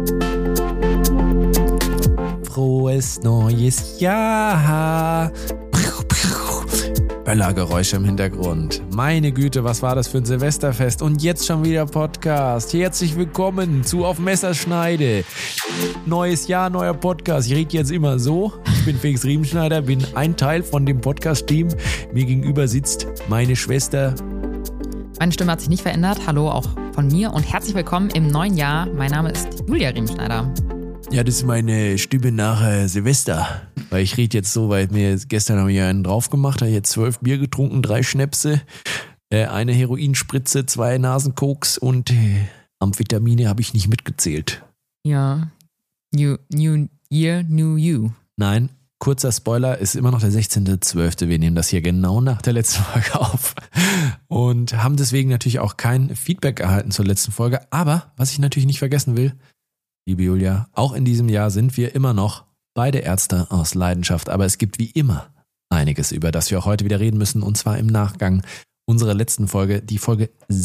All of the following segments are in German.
Frohes neues Jahr. Böllergeräusche im Hintergrund. Meine Güte, was war das für ein Silvesterfest? Und jetzt schon wieder Podcast. Herzlich willkommen zu Auf Messerschneide. Neues Jahr, neuer Podcast. Ich rede jetzt immer so. Ich bin Felix Riemenschneider, bin ein Teil von dem Podcast-Team. Mir gegenüber sitzt meine Schwester. Meine Stimme hat sich nicht verändert. Hallo auch von mir und herzlich willkommen im neuen Jahr. Mein Name ist Julia Riemenschneider. Ja, das ist meine Stimme nach Silvester. Weil ich rede jetzt so, weil mir gestern habe ich einen drauf gemacht, habe jetzt 12 Bier getrunken, 3 Schnäpse, eine Heroinspritze, 2 Nasenkoks und Amphetamine habe ich nicht mitgezählt. Ja, New Year, New You. Nein, kurzer Spoiler, ist immer noch der 16.12. Wir nehmen das hier genau nach der letzten Folge auf und haben deswegen natürlich auch kein Feedback erhalten zur letzten Folge. Aber, was ich natürlich nicht vergessen will, liebe Julia, auch in diesem Jahr sind wir immer noch beide Ärzte aus Leidenschaft, aber es gibt wie immer einiges, über das wir auch heute wieder reden müssen, und zwar im Nachgang unserer letzten Folge, die Folge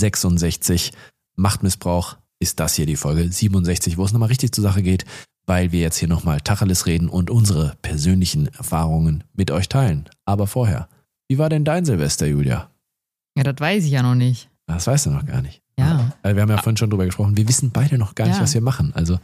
66, Machtmissbrauch, ist das hier die Folge 67, wo es nochmal richtig zur Sache geht, weil wir jetzt hier nochmal Tacheles reden und unsere persönlichen Erfahrungen mit euch teilen. Aber vorher, wie war denn dein Silvester, Julia? Ja, das weiß ich ja noch nicht. Das weißt du noch gar nicht. Ja. Wir haben ja vorhin schon drüber gesprochen, wir wissen beide noch gar nicht, was wir machen, also...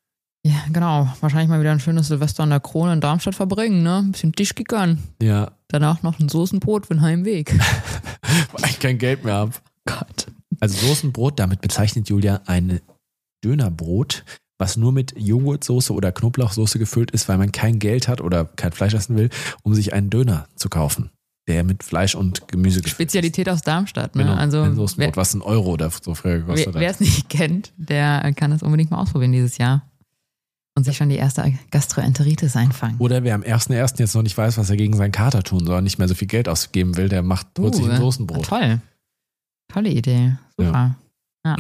Ja, genau. Wahrscheinlich mal wieder ein schönes Silvester an der Krone in Darmstadt verbringen, ne? Ein bisschen Tischkickern. Ja. Danach noch ein Soßenbrot für den Heimweg. Weil ich kein Geld mehr habe. Gott. Also Soßenbrot, damit bezeichnet Julia ein Dönerbrot, was nur mit Joghurtsoße oder Knoblauchsoße gefüllt ist, weil man kein Geld hat oder kein Fleisch essen will, um sich einen Döner zu kaufen, der mit Fleisch und Gemüse gefüllt ist. Spezialität aus Darmstadt, ne? Genau, also ein Soßenbrot, was €1 oder so früher gekostet hat. Wer es nicht kennt, der kann das unbedingt mal ausprobieren dieses Jahr. Und sich schon die erste Gastroenteritis einfangen. Oder wer am 1.1. jetzt noch nicht weiß, was er gegen seinen Kater tun soll und nicht mehr so viel Geld ausgeben will, der holt sich ein Soßenbrot. Toll. Tolle Idee. Super. Ja.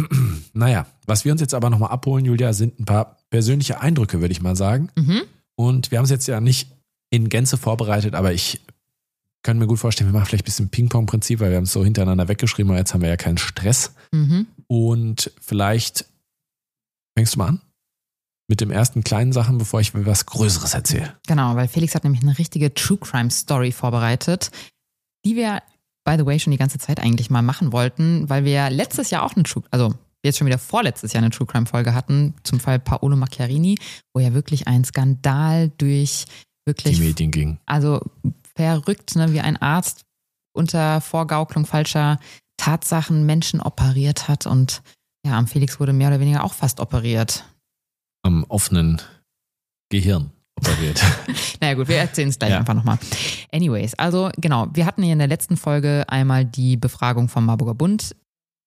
Naja, was wir uns jetzt aber nochmal abholen, Julia, sind ein paar persönliche Eindrücke, würde ich mal sagen. Mhm. Und wir haben es jetzt ja nicht in Gänze vorbereitet, aber ich kann mir gut vorstellen, wir machen vielleicht ein bisschen Ping-Pong-Prinzip, weil wir haben es so hintereinander weggeschrieben, aber jetzt haben wir ja keinen Stress. Mhm. Und vielleicht fängst du mal an? Mit dem ersten kleinen Sachen, bevor ich was Größeres erzähle. Genau, weil Felix hat nämlich eine richtige True Crime Story vorbereitet, die wir, by the way, schon die ganze Zeit eigentlich mal machen wollten, weil wir letztes Jahr auch jetzt schon wieder vorletztes Jahr eine True Crime Folge hatten, zum Fall Paolo Macchiarini, wo ja wirklich ein Skandal durch wirklich... Die Medien ging. Also verrückt, ne, wie ein Arzt unter Vorgaukelung falscher Tatsachen Menschen operiert hat und ja, am Felix wurde mehr oder weniger auch fast operiert. Am offenen Gehirn operiert. Naja gut, wir erzählen es gleich einfach nochmal. Anyways, also genau, wir hatten hier in der letzten Folge einmal die Befragung vom Marburger Bund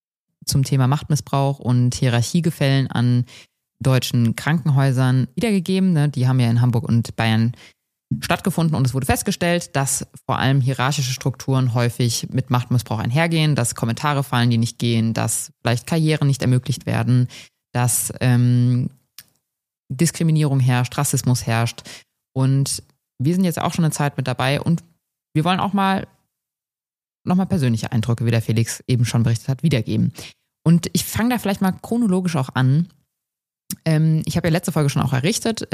zum Thema Machtmissbrauch und Hierarchiegefällen an deutschen Krankenhäusern wiedergegeben. Ne? Die haben ja in Hamburg und Bayern stattgefunden und es wurde festgestellt, dass vor allem hierarchische Strukturen häufig mit Machtmissbrauch einhergehen, dass Kommentare fallen, die nicht gehen, dass vielleicht Karrieren nicht ermöglicht werden, dass Diskriminierung herrscht, Rassismus herrscht. Und wir sind jetzt auch schon eine Zeit mit dabei und wir wollen auch nochmal persönliche Eindrücke, wie der Felix eben schon berichtet hat, wiedergeben. Und ich fange da vielleicht mal chronologisch auch an. Ich habe ja letzte Folge schon auch berichtet,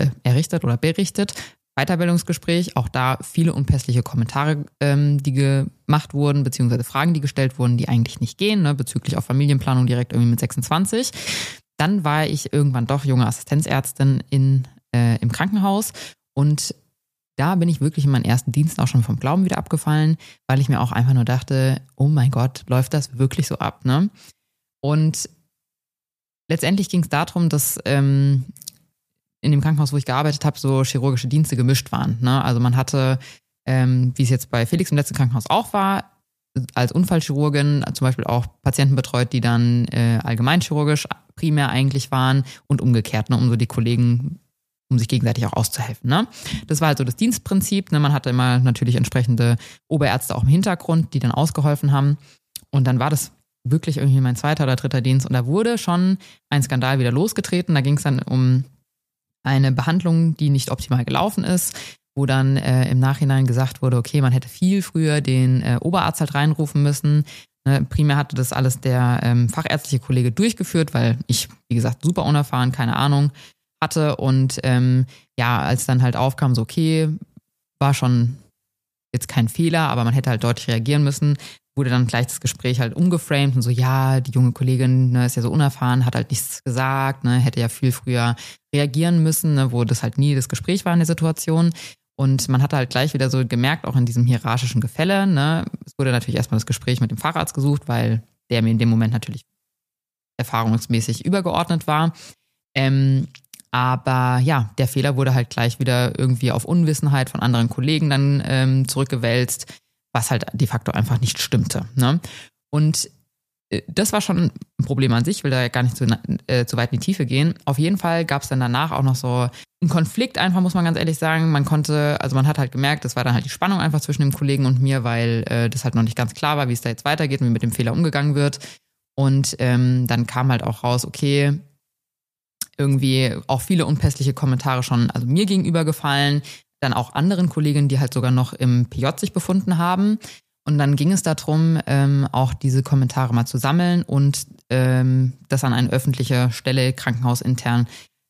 Weiterbildungsgespräch, auch da viele unpässliche Kommentare, die gemacht wurden, beziehungsweise Fragen, die gestellt wurden, die eigentlich nicht gehen, ne, bezüglich auf Familienplanung direkt irgendwie mit 26. Dann war ich irgendwann doch junge Assistenzärztin im Krankenhaus und da bin ich wirklich in meinen ersten Diensten auch schon vom Glauben wieder abgefallen, weil ich mir auch einfach nur dachte, oh mein Gott, läuft das wirklich so ab, ne? Und letztendlich ging es darum, dass in dem Krankenhaus, wo ich gearbeitet habe, so chirurgische Dienste gemischt waren, ne? Also man hatte, wie es jetzt bei Felix im letzten Krankenhaus auch war, als Unfallchirurgin zum Beispiel auch Patienten betreut, die dann allgemeinchirurgisch primär eigentlich waren und umgekehrt, ne, um so die Kollegen, um sich gegenseitig auch auszuhelfen. Ne? Das war halt so das Dienstprinzip. Ne? Man hatte immer natürlich entsprechende Oberärzte auch im Hintergrund, die dann ausgeholfen haben. Und dann war das wirklich irgendwie mein 2. oder 3. Dienst und da wurde schon ein Skandal wieder losgetreten. Da ging es dann um eine Behandlung, die nicht optimal gelaufen ist, wo dann im Nachhinein gesagt wurde, okay, man hätte viel früher den Oberarzt halt reinrufen müssen. Primär hatte das alles der fachärztliche Kollege durchgeführt, weil ich, wie gesagt, super unerfahren, keine Ahnung hatte. Und als dann halt aufkam, so okay, war schon jetzt kein Fehler, aber man hätte halt deutlich reagieren müssen, wurde dann gleich das Gespräch halt umgeframed und so, ja, die junge Kollegin ist ja so unerfahren, hat halt nichts gesagt, hätte ja viel früher reagieren müssen, wo das halt nie das Gespräch war in der Situation. Und man hatte halt gleich wieder so gemerkt, auch in diesem hierarchischen Gefälle, es wurde natürlich erstmal das Gespräch mit dem Facharzt gesucht, weil der mir in dem Moment natürlich erfahrungsmäßig übergeordnet war. Aber ja, der Fehler wurde halt gleich wieder irgendwie auf Unwissenheit von anderen Kollegen dann zurückgewälzt, was halt de facto einfach nicht stimmte. Ne? Und das war schon ein Problem an sich, ich will da ja gar nicht zu weit in die Tiefe gehen. Auf jeden Fall gab es dann danach auch noch so einen Konflikt einfach, muss man ganz ehrlich sagen. Man hat halt gemerkt, das war dann halt die Spannung einfach zwischen dem Kollegen und mir, weil das halt noch nicht ganz klar war, wie es da jetzt weitergeht und wie mit dem Fehler umgegangen wird. Und dann kam halt auch raus, okay, irgendwie auch viele unpässliche Kommentare schon, also mir gegenüber gefallen, dann auch anderen Kolleginnen, die halt sogar noch im PJ sich befunden haben. Und dann ging es darum, auch diese Kommentare mal zu sammeln und das an eine öffentliche Stelle, krankenhausintern,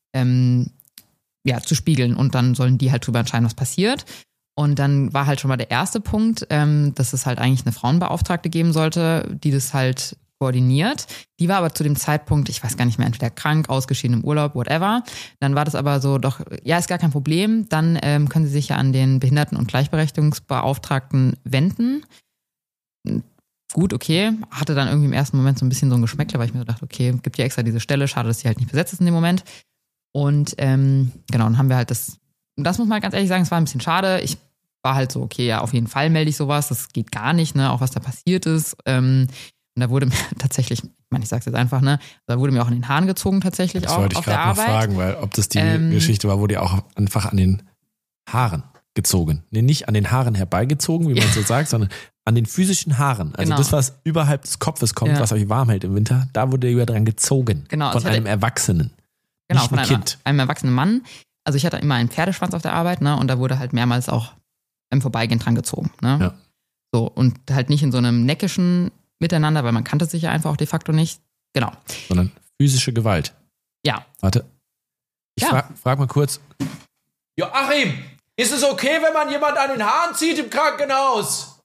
zu spiegeln. Und dann sollen die halt drüber entscheiden, was passiert. Und dann war halt schon mal der erste Punkt, dass es halt eigentlich eine Frauenbeauftragte geben sollte, die das halt koordiniert. Die war aber zu dem Zeitpunkt, ich weiß gar nicht mehr, entweder krank, ausgeschieden im Urlaub, whatever. Dann war das aber so, doch, ja, ist gar kein Problem. Dann können Sie sich ja an den Behinderten- und Gleichberechtigungsbeauftragten wenden. Gut, okay. Hatte dann irgendwie im ersten Moment so ein bisschen so ein Geschmäckle, weil ich mir so dachte, okay, gibt ja extra diese Stelle, schade, dass sie halt nicht besetzt ist in dem Moment. Und genau, dann haben wir halt das muss man ganz ehrlich sagen, es war ein bisschen schade. Ich war halt so, okay, ja, auf jeden Fall melde ich sowas, das geht gar nicht, auch was da passiert ist. Und da wurde mir tatsächlich, ich sag's jetzt einfach, da wurde mir auch in den Haaren gezogen tatsächlich das auch wollte ich auf der gerade noch Arbeit. fragen, weil ob das die Geschichte war, wurde ja auch einfach an den Haaren gezogen. Nee, nicht an den Haaren herbeigezogen, wie man so sagt, sondern an den physischen Haaren. Also genau. Das, was überhalb des Kopfes kommt, was euch warm hält im Winter, da wurde über dran gezogen. Genau, von einem Erwachsenen. Genau, nicht von ein Kind. einem erwachsenen Mann. Also ich hatte immer einen Pferdeschwanz auf der Arbeit, und da wurde halt mehrmals auch im Vorbeigehen dran gezogen. Ja. So, und halt nicht in so einem neckischen Miteinander, weil man kannte sich ja einfach auch de facto nicht. Genau. Sondern physische Gewalt. Ja. Warte. Ich frag mal kurz. Joachim, ist es okay, wenn man jemand an den Haaren zieht im Krankenhaus?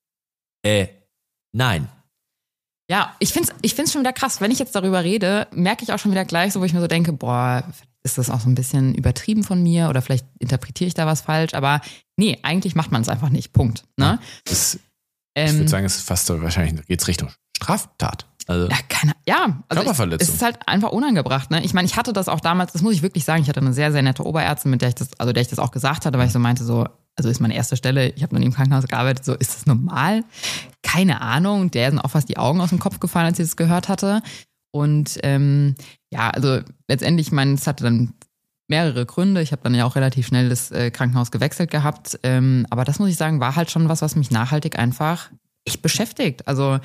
Nein. Ja, ich find's schon wieder krass. Wenn ich jetzt darüber rede, merke ich auch schon wieder gleich so, wo ich mir so denke, boah, ist das auch so ein bisschen übertrieben von mir oder vielleicht interpretiere ich da was falsch, aber nee, eigentlich macht man es einfach nicht. Punkt. Ne? Ich würde sagen, es ist fast so, wahrscheinlich geht's Richtung Straftat. Also Körperverletzung. Es ist halt einfach unangebracht. Ne? Ich meine, ich hatte das auch damals, das muss ich wirklich sagen, ich hatte eine sehr, sehr nette Oberärztin, mit der ich das auch gesagt hatte, weil ich so meinte, so, also ist meine erste Stelle, ich habe noch nie im Krankenhaus gearbeitet, so, ist das normal? Keine Ahnung. Der sind auch fast die Augen aus dem Kopf gefallen, als ich das gehört hatte. Und also letztendlich, ich meine, es hatte dann mehrere Gründe. Ich habe dann ja auch relativ schnell das Krankenhaus gewechselt gehabt. Aber das muss ich sagen, war halt schon was mich nachhaltig einfach echt beschäftigt. Also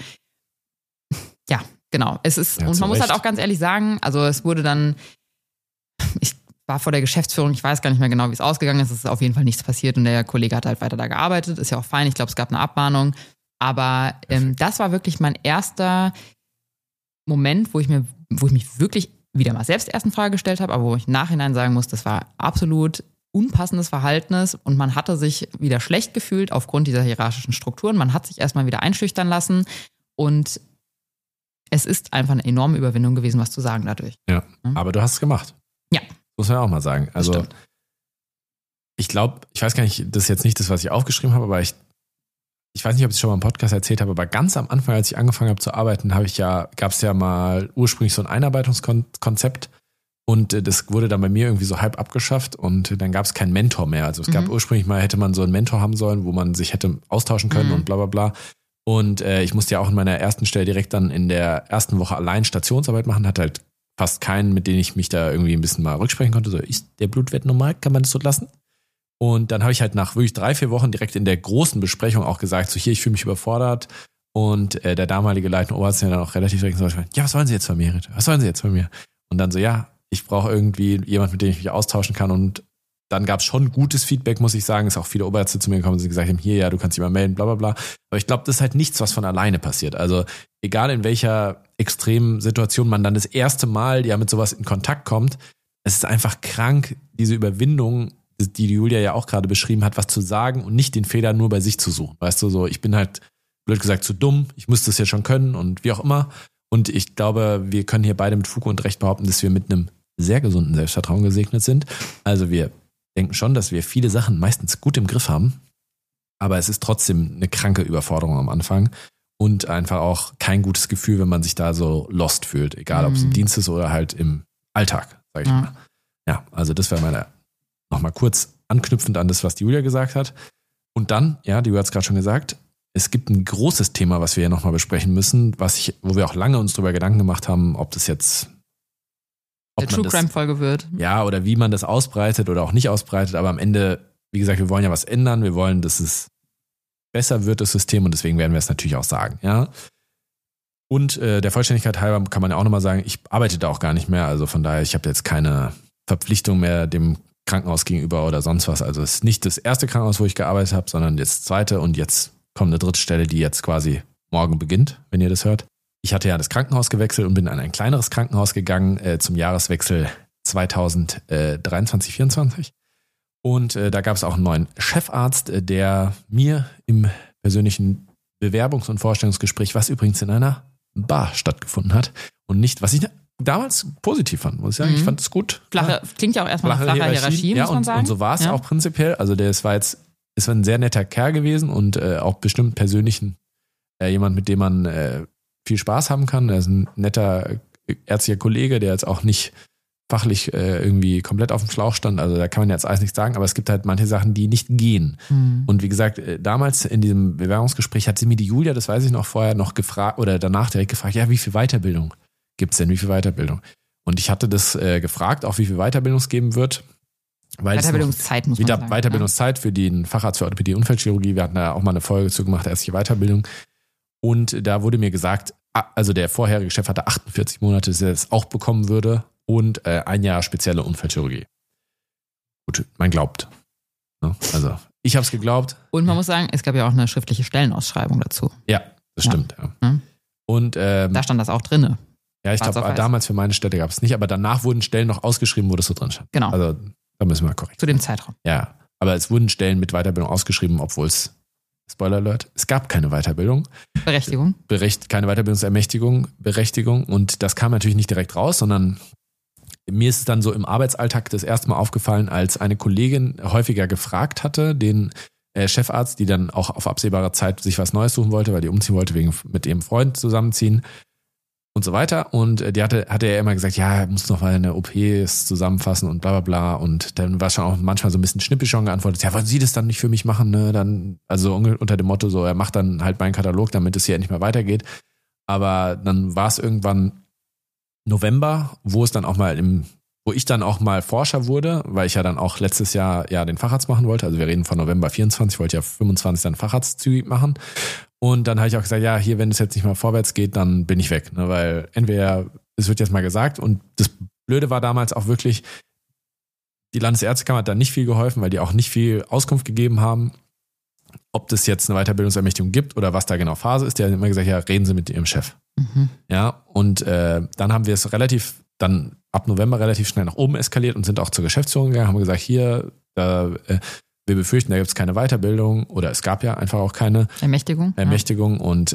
ja, genau. Es ist, und man muss halt auch ganz ehrlich sagen, also es wurde dann, ich war vor der Geschäftsführung, ich weiß gar nicht mehr genau, wie es ausgegangen ist. Es ist auf jeden Fall nichts passiert und der Kollege hat halt weiter da gearbeitet. Ist ja auch fein. Ich glaube, es gab eine Abmahnung. Aber das war wirklich mein erster Moment, wo ich mich wirklich wieder mal selbst erst in Frage gestellt habe, aber wo ich im Nachhinein sagen muss, das war absolut unpassendes Verhalten und man hatte sich wieder schlecht gefühlt aufgrund dieser hierarchischen Strukturen. Man hat sich erstmal wieder einschüchtern lassen und es ist einfach eine enorme Überwindung gewesen, was zu sagen dadurch. Ja, aber du hast es gemacht. Ja. Muss man auch mal sagen. Also ich glaube, ich weiß gar nicht, das ist jetzt nicht das, was ich aufgeschrieben habe, aber ich weiß nicht, ob ich es schon mal im Podcast erzählt habe, aber ganz am Anfang, als ich angefangen habe zu arbeiten, gab es ja mal ursprünglich so ein Einarbeitungskonzept und das wurde dann bei mir irgendwie so halb abgeschafft und dann gab es keinen Mentor mehr. Also es gab ursprünglich mal, hätte man so einen Mentor haben sollen, wo man sich hätte austauschen können und bla bla bla. Und ich musste ja auch in meiner ersten Stelle direkt dann in der ersten Woche allein Stationsarbeit machen, hatte halt fast keinen, mit dem ich mich da irgendwie ein bisschen mal rücksprechen konnte. So, ist der Blutwert normal? Kann man das so lassen? Und dann habe ich halt nach wirklich 3-4 Wochen direkt in der großen Besprechung auch gesagt, so hier, ich fühle mich überfordert. Und der damalige leitende Oberarzt hat dann auch relativ direkt gesagt, ja, was wollen Sie jetzt von mir, Rita? Was wollen Sie jetzt von mir? Und dann so, ja, ich brauche irgendwie jemand, mit dem ich mich austauschen kann und dann gab es schon gutes Feedback, muss ich sagen. Ist auch viele Oberärzte zu mir gekommen, die gesagt haben, hier, ja, du kannst dich mal melden, bla bla bla. Aber ich glaube, das ist halt nichts, was von alleine passiert. Also egal in welcher extremen Situation man dann das erste Mal ja mit sowas in Kontakt kommt, es ist einfach krank, diese Überwindung, die Julia ja auch gerade beschrieben hat, was zu sagen und nicht den Fehler nur bei sich zu suchen. Weißt du, so, ich bin halt, blöd gesagt, zu dumm, ich müsste es ja schon können und wie auch immer. Und ich glaube, wir können hier beide mit Fug und Recht behaupten, dass wir mit einem sehr gesunden Selbstvertrauen gesegnet sind. Also wir denken schon, dass wir viele Sachen meistens gut im Griff haben, aber es ist trotzdem eine kranke Überforderung am Anfang und einfach auch kein gutes Gefühl, wenn man sich da so lost fühlt, egal ob es im Dienst ist oder halt im Alltag, sag ich mal. Ja, also das wäre meine, nochmal kurz anknüpfend an das, was die Julia gesagt hat. Und dann, ja, die Julia hat es gerade schon gesagt, es gibt ein großes Thema, was wir hier nochmal besprechen müssen, wo wir auch lange uns drüber Gedanken gemacht haben, ob das jetzt eine True Crime Folge wird. Ja, oder wie man das ausbreitet oder auch nicht ausbreitet. Aber am Ende, wie gesagt, wir wollen ja was ändern. Wir wollen, dass es besser wird, das System. Und deswegen werden wir es natürlich auch sagen. Ja. Und der Vollständigkeit halber kann man ja auch nochmal sagen, ich arbeite da auch gar nicht mehr. Also von daher, ich habe jetzt keine Verpflichtung mehr dem Krankenhaus gegenüber oder sonst was. Also es ist nicht das erste Krankenhaus, wo ich gearbeitet habe, sondern das zweite. Und jetzt kommt eine dritte Stelle, die jetzt quasi morgen beginnt, wenn ihr das hört. Ich hatte ja das Krankenhaus gewechselt und bin an ein kleineres Krankenhaus gegangen zum Jahreswechsel 2023/24. Und da gab es auch einen neuen Chefarzt, der mir im persönlichen Bewerbungs- und Vorstellungsgespräch, was übrigens in einer Bar stattgefunden hat und nicht, was ich damals positiv fand, muss ich sagen. Ich fand es gut. Klingt ja auch erstmal nach flacher Hierarchie, muss man sagen. Und so war es auch prinzipiell. Also es war ein sehr netter Kerl gewesen und auch bestimmt persönlichen jemand, mit dem man viel Spaß haben kann. Er ist ein netter ärztlicher Kollege, der jetzt auch nicht fachlich irgendwie komplett auf dem Schlauch stand. Also da kann man jetzt alles nicht sagen, aber es gibt halt manche Sachen, die nicht gehen. Und wie gesagt, damals in diesem Bewerbungsgespräch hat sie mir die Julia, das weiß ich noch, vorher noch gefragt oder danach direkt gefragt, ja, wie viel Weiterbildung gibt's denn? Wie viel Weiterbildung? Und ich hatte das gefragt, auch wie viel Weiterbildung es geben wird. Weiterbildungszeit muss man sagen. Weiterbildungszeit für den Facharzt für Orthopädie und Unfallchirurgie. Wir hatten da auch mal eine Folge zu gemacht, ärztliche Weiterbildung. Und da wurde mir gesagt, also der vorherige Chef hatte 48 Monate, dass er es auch bekommen würde und ein Jahr spezielle Unfallchirurgie. Gut, man glaubt. Ne? Also ich habe es geglaubt. Und man muss sagen, es gab ja auch eine schriftliche Stellenausschreibung dazu. Ja, das stimmt. Ja. Und da stand das auch drin. Ja, ich glaube, damals für meine Stelle gab es nicht, aber danach wurden Stellen noch ausgeschrieben, wo das so drin stand. Genau. Also da müssen wir korrekt. Zu dem Zeitraum. Ja, aber es wurden Stellen mit Weiterbildung ausgeschrieben, obwohl es, Spoiler Alert, es gab keine Weiterbildung. Berechtigung. Keine Weiterbildungsermächtigung, Berechtigung. Und das kam natürlich nicht direkt raus, sondern mir ist es dann so im Arbeitsalltag das erste Mal aufgefallen, als eine Kollegin häufiger gefragt hatte, den Chefarzt, die dann auch auf absehbare Zeit sich was Neues suchen wollte, weil die umziehen wollte, wegen mit ihrem Freund zusammenziehen und so weiter. Und die hatte er immer gesagt, ja, er muss noch mal eine OP zusammenfassen und bla bla bla. Und dann war schon auch manchmal so ein bisschen schnippisch schon geantwortet, ja, wollen Sie das dann nicht für mich machen? Ne? Dann, also unter dem Motto, so, er macht dann halt meinen Katalog, damit es hier nicht mehr weitergeht. Aber dann war es irgendwann November, wo ich dann auch mal Forscher wurde, weil ich ja dann auch letztes Jahr ja den Facharzt machen wollte. Also wir reden von November 24, wollte ja 25 dann Facharzt zügig machen. Und dann habe ich auch gesagt, ja, hier, wenn es jetzt nicht mal vorwärts geht, dann bin ich weg. Ne? Weil entweder, es wird jetzt mal gesagt, und das Blöde war damals auch wirklich, die Landesärztekammer hat da nicht viel geholfen, weil die auch nicht viel Auskunft gegeben haben, ob das jetzt eine Weiterbildungsermächtigung gibt oder was da genau Phase ist. Die haben immer gesagt, ja, reden Sie mit Ihrem Chef. Ja, und dann haben wir es dann ab November relativ schnell nach oben eskaliert und sind auch zur Geschäftsführung gegangen, haben gesagt, hier, wir befürchten, da gibt es keine Weiterbildung oder es gab ja einfach auch keine Ermächtigung. Und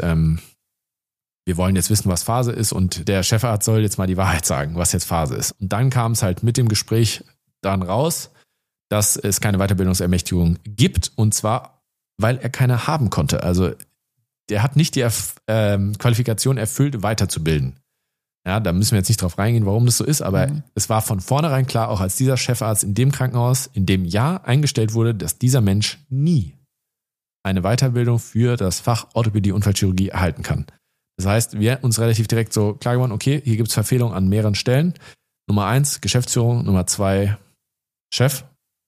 wir wollen jetzt wissen, was Phase ist und der Chefarzt soll jetzt mal die Wahrheit sagen, was jetzt Phase ist. Und dann kam es halt mit dem Gespräch dann raus, dass es keine Weiterbildungsermächtigung gibt und zwar, weil er keine haben konnte. Also der hat nicht die Qualifikation erfüllt, weiterzubilden. Ja, da müssen wir jetzt nicht drauf reingehen, warum das so ist, aber es war von vornherein klar, auch als dieser Chefarzt in dem Krankenhaus in dem Jahr eingestellt wurde, dass dieser Mensch nie eine Weiterbildung für das Fach Orthopädie und Unfallchirurgie erhalten kann. Das heißt, wir uns relativ direkt so klar geworden, okay, hier gibt es Verfehlungen an mehreren Stellen. Nummer 1, Geschäftsführung, Nummer 2, Chef.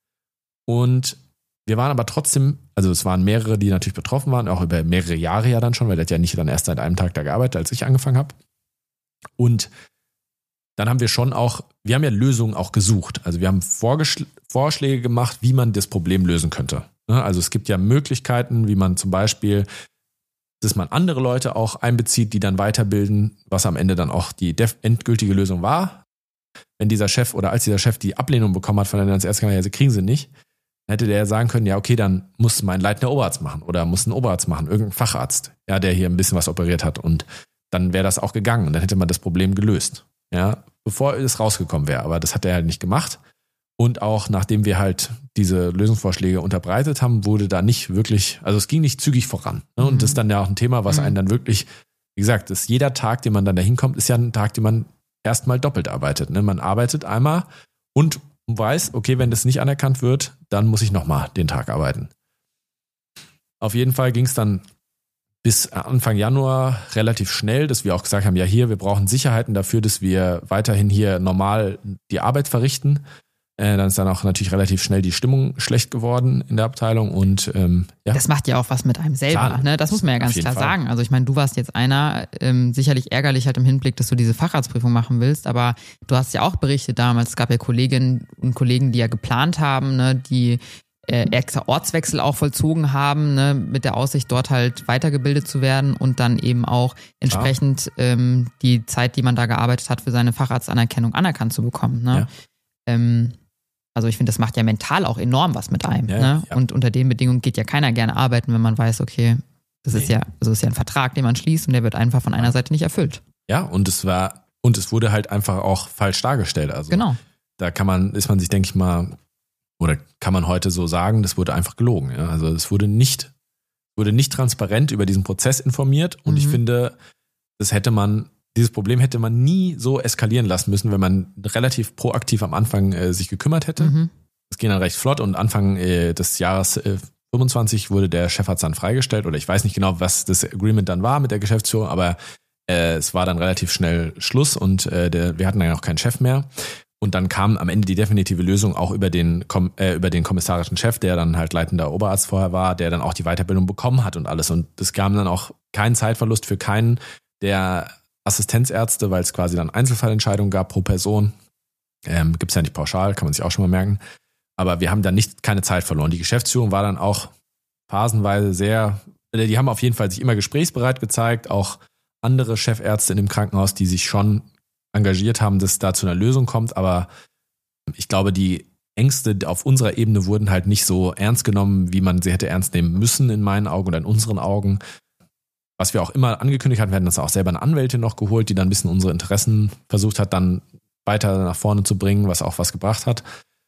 Und wir waren aber trotzdem, also es waren mehrere, die natürlich betroffen waren, auch über mehrere Jahre ja dann schon, weil der hat ja nicht dann erst seit einem Tag da gearbeitet, als ich angefangen habe. Und dann haben wir wir haben ja Lösungen auch gesucht. Also wir haben Vorschläge gemacht, wie man das Problem lösen könnte. Also es gibt ja Möglichkeiten, wie man zum Beispiel, dass man andere Leute auch einbezieht, die dann weiterbilden, was am Ende dann auch die endgültige Lösung war. Wenn dieser Chef oder als dieser Chef die Ablehnung bekommen hat von der Landesärztekammer, ja, sie kriegen sie nicht, dann hätte der sagen können, ja okay, dann muss mein leitender Oberarzt machen oder muss ein Oberarzt machen, irgendein Facharzt, ja, der hier ein bisschen was operiert hat, und dann wäre das auch gegangen und dann hätte man das Problem gelöst, ja, bevor es rausgekommen wäre, aber das hat er halt nicht gemacht. Und auch nachdem wir halt diese Lösungsvorschläge unterbreitet haben, wurde da nicht wirklich, also es ging nicht zügig voran. Ne? Und das ist dann ja auch ein Thema, was einen dann wirklich, wie gesagt, ist jeder Tag, den man dann da hinkommt, ist ja ein Tag, den man erstmal doppelt arbeitet. Ne? Man arbeitet einmal und weiß, okay, wenn das nicht anerkannt wird, dann muss ich nochmal den Tag arbeiten. Auf jeden Fall ging es dann bis Anfang Januar relativ schnell, dass wir auch gesagt haben, ja hier, wir brauchen Sicherheiten dafür, dass wir weiterhin hier normal die Arbeit verrichten. Dann ist dann auch natürlich relativ schnell die Stimmung schlecht geworden in der Abteilung und ja. Das macht ja auch was mit einem selber, Klar, ne? Das muss man ja ganz klar sagen. Also ich meine, du warst jetzt einer, sicherlich ärgerlich halt im Hinblick, dass du diese Facharztprüfung machen willst, aber du hast ja auch berichtet damals, es gab ja Kolleginnen und Kollegen, die ja geplant haben, ne, die extra Ortswechsel auch vollzogen haben, ne, mit der Aussicht, dort halt weitergebildet zu werden und dann eben auch entsprechend die Zeit, die man da gearbeitet hat, für seine Facharztanerkennung anerkannt zu bekommen. Ne? Ja. Also ich finde, das macht ja mental auch enorm was mit einem. Ja, ne? ja. Und unter den Bedingungen geht ja keiner gerne arbeiten, wenn man weiß, okay, das ist ja ein Vertrag, den man schließt und der wird einfach von einer Seite nicht erfüllt. Ja, und es wurde halt einfach auch falsch dargestellt. Also genau. Da kann man sich, denke ich mal, oder kann man heute so sagen, das wurde einfach gelogen. Ja? Also es wurde nicht transparent über diesen Prozess informiert und ich finde, dieses Problem hätte man nie so eskalieren lassen müssen, wenn man relativ proaktiv am Anfang sich gekümmert hätte. Das ging dann recht flott und Anfang des Jahres 25 wurde der Chefarzt dann freigestellt oder ich weiß nicht genau, was das Agreement dann war mit der Geschäftsführung, aber es war dann relativ schnell Schluss und wir hatten dann auch keinen Chef mehr. Und dann kam am Ende die definitive Lösung auch über den kommissarischen Chef, der dann halt leitender Oberarzt vorher war, der dann auch die Weiterbildung bekommen hat und alles. Und das gab dann auch keinen Zeitverlust für keinen der Assistenzärzte, weil es quasi dann Einzelfallentscheidungen gab pro Person. Gibt es ja nicht pauschal, kann man sich auch schon mal merken. Aber wir haben dann keine Zeit verloren. Die Geschäftsführung war dann auch phasenweise die haben auf jeden Fall sich immer gesprächsbereit gezeigt, auch andere Chefärzte in dem Krankenhaus, die sich schon engagiert haben, dass da zu einer Lösung kommt. Aber ich glaube, die Ängste auf unserer Ebene wurden halt nicht so ernst genommen, wie man sie hätte ernst nehmen müssen in meinen Augen oder in unseren Augen. Was wir auch immer angekündigt hatten, wir hatten uns auch selber eine Anwältin noch geholt, die dann ein bisschen unsere Interessen versucht hat, dann weiter nach vorne zu bringen, was auch was gebracht hat.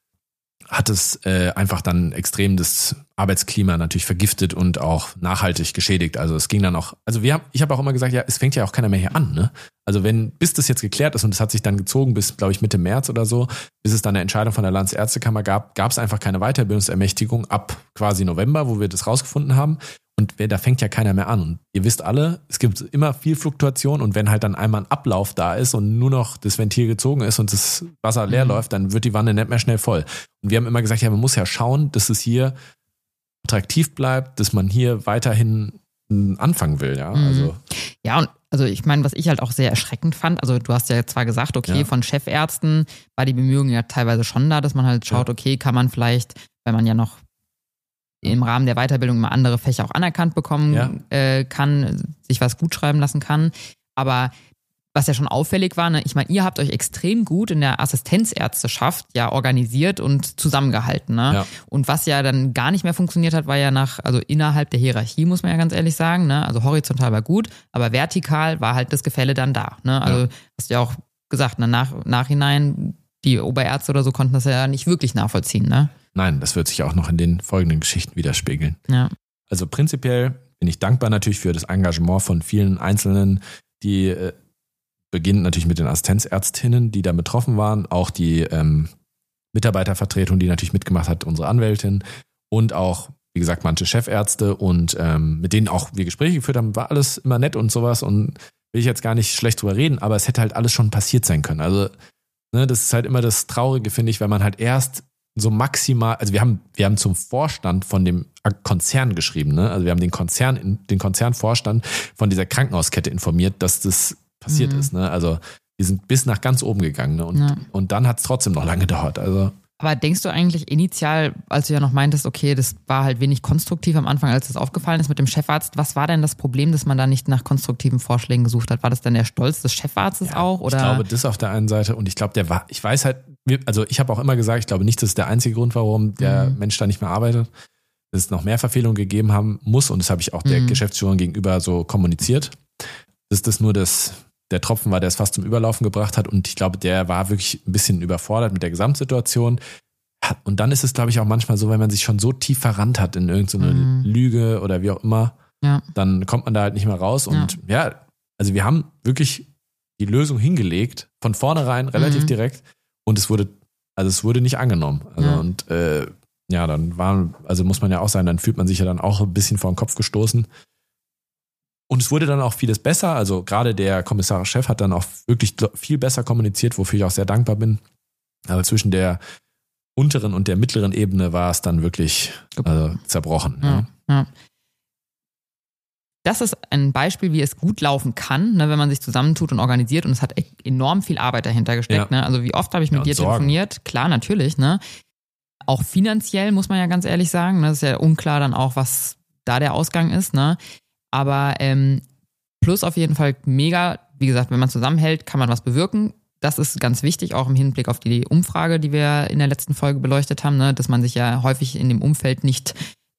Hat es einfach dann extrem das Arbeitsklima natürlich vergiftet und auch nachhaltig geschädigt. Also es ging dann auch, ich habe auch immer gesagt, ja, es fängt ja auch keiner mehr hier an, ne? Also bis das jetzt geklärt ist und das hat sich dann gezogen bis, glaube ich, Mitte März oder so, bis es dann eine Entscheidung von der Landesärztekammer gab es einfach keine Weiterbildungsermächtigung ab quasi November, wo wir das rausgefunden haben. Und da fängt ja keiner mehr an. Und ihr wisst alle, es gibt immer viel Fluktuation und wenn halt dann einmal ein Ablauf da ist und nur noch das Ventil gezogen ist und das Wasser leer läuft, dann wird die Wanne nicht mehr schnell voll. Und wir haben immer gesagt, ja, man muss ja schauen, dass es hier attraktiv bleibt, dass man hier weiterhin anfangen will, ja. Ja, und also ich meine, was ich halt auch sehr erschreckend fand, also du hast ja zwar gesagt, okay, von Chefärzten war die Bemühung ja teilweise schon da, dass man halt schaut, okay, kann man vielleicht, wenn man ja noch im Rahmen der Weiterbildung mal andere Fächer auch anerkannt bekommen kann, sich was gut schreiben lassen kann. Aber was ja schon auffällig war, ne, ich meine, ihr habt euch extrem gut in der Assistenzärzteschaft ja organisiert und zusammengehalten. Ne? Ja. Und was ja dann gar nicht mehr funktioniert hat, war ja also innerhalb der Hierarchie, muss man ja ganz ehrlich sagen. Ne? Also horizontal war gut, aber vertikal war halt das Gefälle dann da. Ne? Also hast du ja auch gesagt, ne, nachhinein, die Oberärzte oder so konnten das ja nicht wirklich nachvollziehen, ne? Nein, das wird sich auch noch in den folgenden Geschichten widerspiegeln. Ja. Also prinzipiell bin ich dankbar natürlich für das Engagement von vielen Einzelnen, die beginnen natürlich mit den Assistenzärztinnen, die da betroffen waren, auch die Mitarbeitervertretung, die natürlich mitgemacht hat, unsere Anwältin und auch, wie gesagt, manche Chefärzte und mit denen auch wir Gespräche geführt haben, war alles immer nett und sowas und will ich jetzt gar nicht schlecht drüber reden, aber es hätte halt alles schon passiert sein können. Also ne, das ist halt immer das Traurige, finde ich, wenn man halt erst so maximal, also wir haben zum Vorstand von dem Konzern geschrieben, ne? Also wir haben den Konzernvorstand von dieser Krankenhauskette informiert, dass das passiert ist, ne? Also die sind bis nach ganz oben gegangen. Ne? Und dann hat es trotzdem noch lange gedauert. Also. Aber denkst du eigentlich initial, als du ja noch meintest, okay, das war halt wenig konstruktiv am Anfang, als das aufgefallen ist mit dem Chefarzt, was war denn das Problem, dass man da nicht nach konstruktiven Vorschlägen gesucht hat? War das dann der Stolz des Chefarztes auch? Oder? Ich glaube, das auf der einen Seite und ich glaube, ich weiß halt, also ich habe auch immer gesagt, ich glaube nicht, das ist der einzige Grund, warum der Mensch da nicht mehr arbeitet, dass es noch mehr Verfehlungen gegeben haben muss und das habe ich auch der Geschäftsführung gegenüber so kommuniziert, dass das nur der Tropfen war, der es fast zum Überlaufen gebracht hat und ich glaube, der war wirklich ein bisschen überfordert mit der Gesamtsituation und dann ist es, glaube ich, auch manchmal so, wenn man sich schon so tief verrannt hat in irgendeine Lüge oder wie auch immer, dann kommt man da halt nicht mehr raus und also wir haben wirklich die Lösung hingelegt, von vornherein relativ direkt und es wurde nicht angenommen. Also und dann muss man ja auch sagen, dann fühlt man sich ja dann auch ein bisschen vor den Kopf gestoßen. Und es wurde dann auch vieles besser. Also gerade der Kommissarchef hat dann auch wirklich viel besser kommuniziert, wofür ich auch sehr dankbar bin. Aber zwischen der unteren und der mittleren Ebene war es dann wirklich zerbrochen. Ja. Das ist ein Beispiel, wie es gut laufen kann, ne, wenn man sich zusammentut und organisiert. Und es hat echt enorm viel Arbeit dahinter gesteckt. Ne? Also wie oft habe ich mit dir telefoniert? Klar, natürlich. Ne? Auch finanziell muss man ja ganz ehrlich sagen. Ne? Das ist ja unklar dann auch, was da der Ausgang ist. Ne? Aber plus auf jeden Fall mega, wie gesagt, wenn man zusammenhält, kann man was bewirken. Das ist ganz wichtig, auch im Hinblick auf die Umfrage, die wir in der letzten Folge beleuchtet haben, ne? Dass man sich ja häufig in dem Umfeld nicht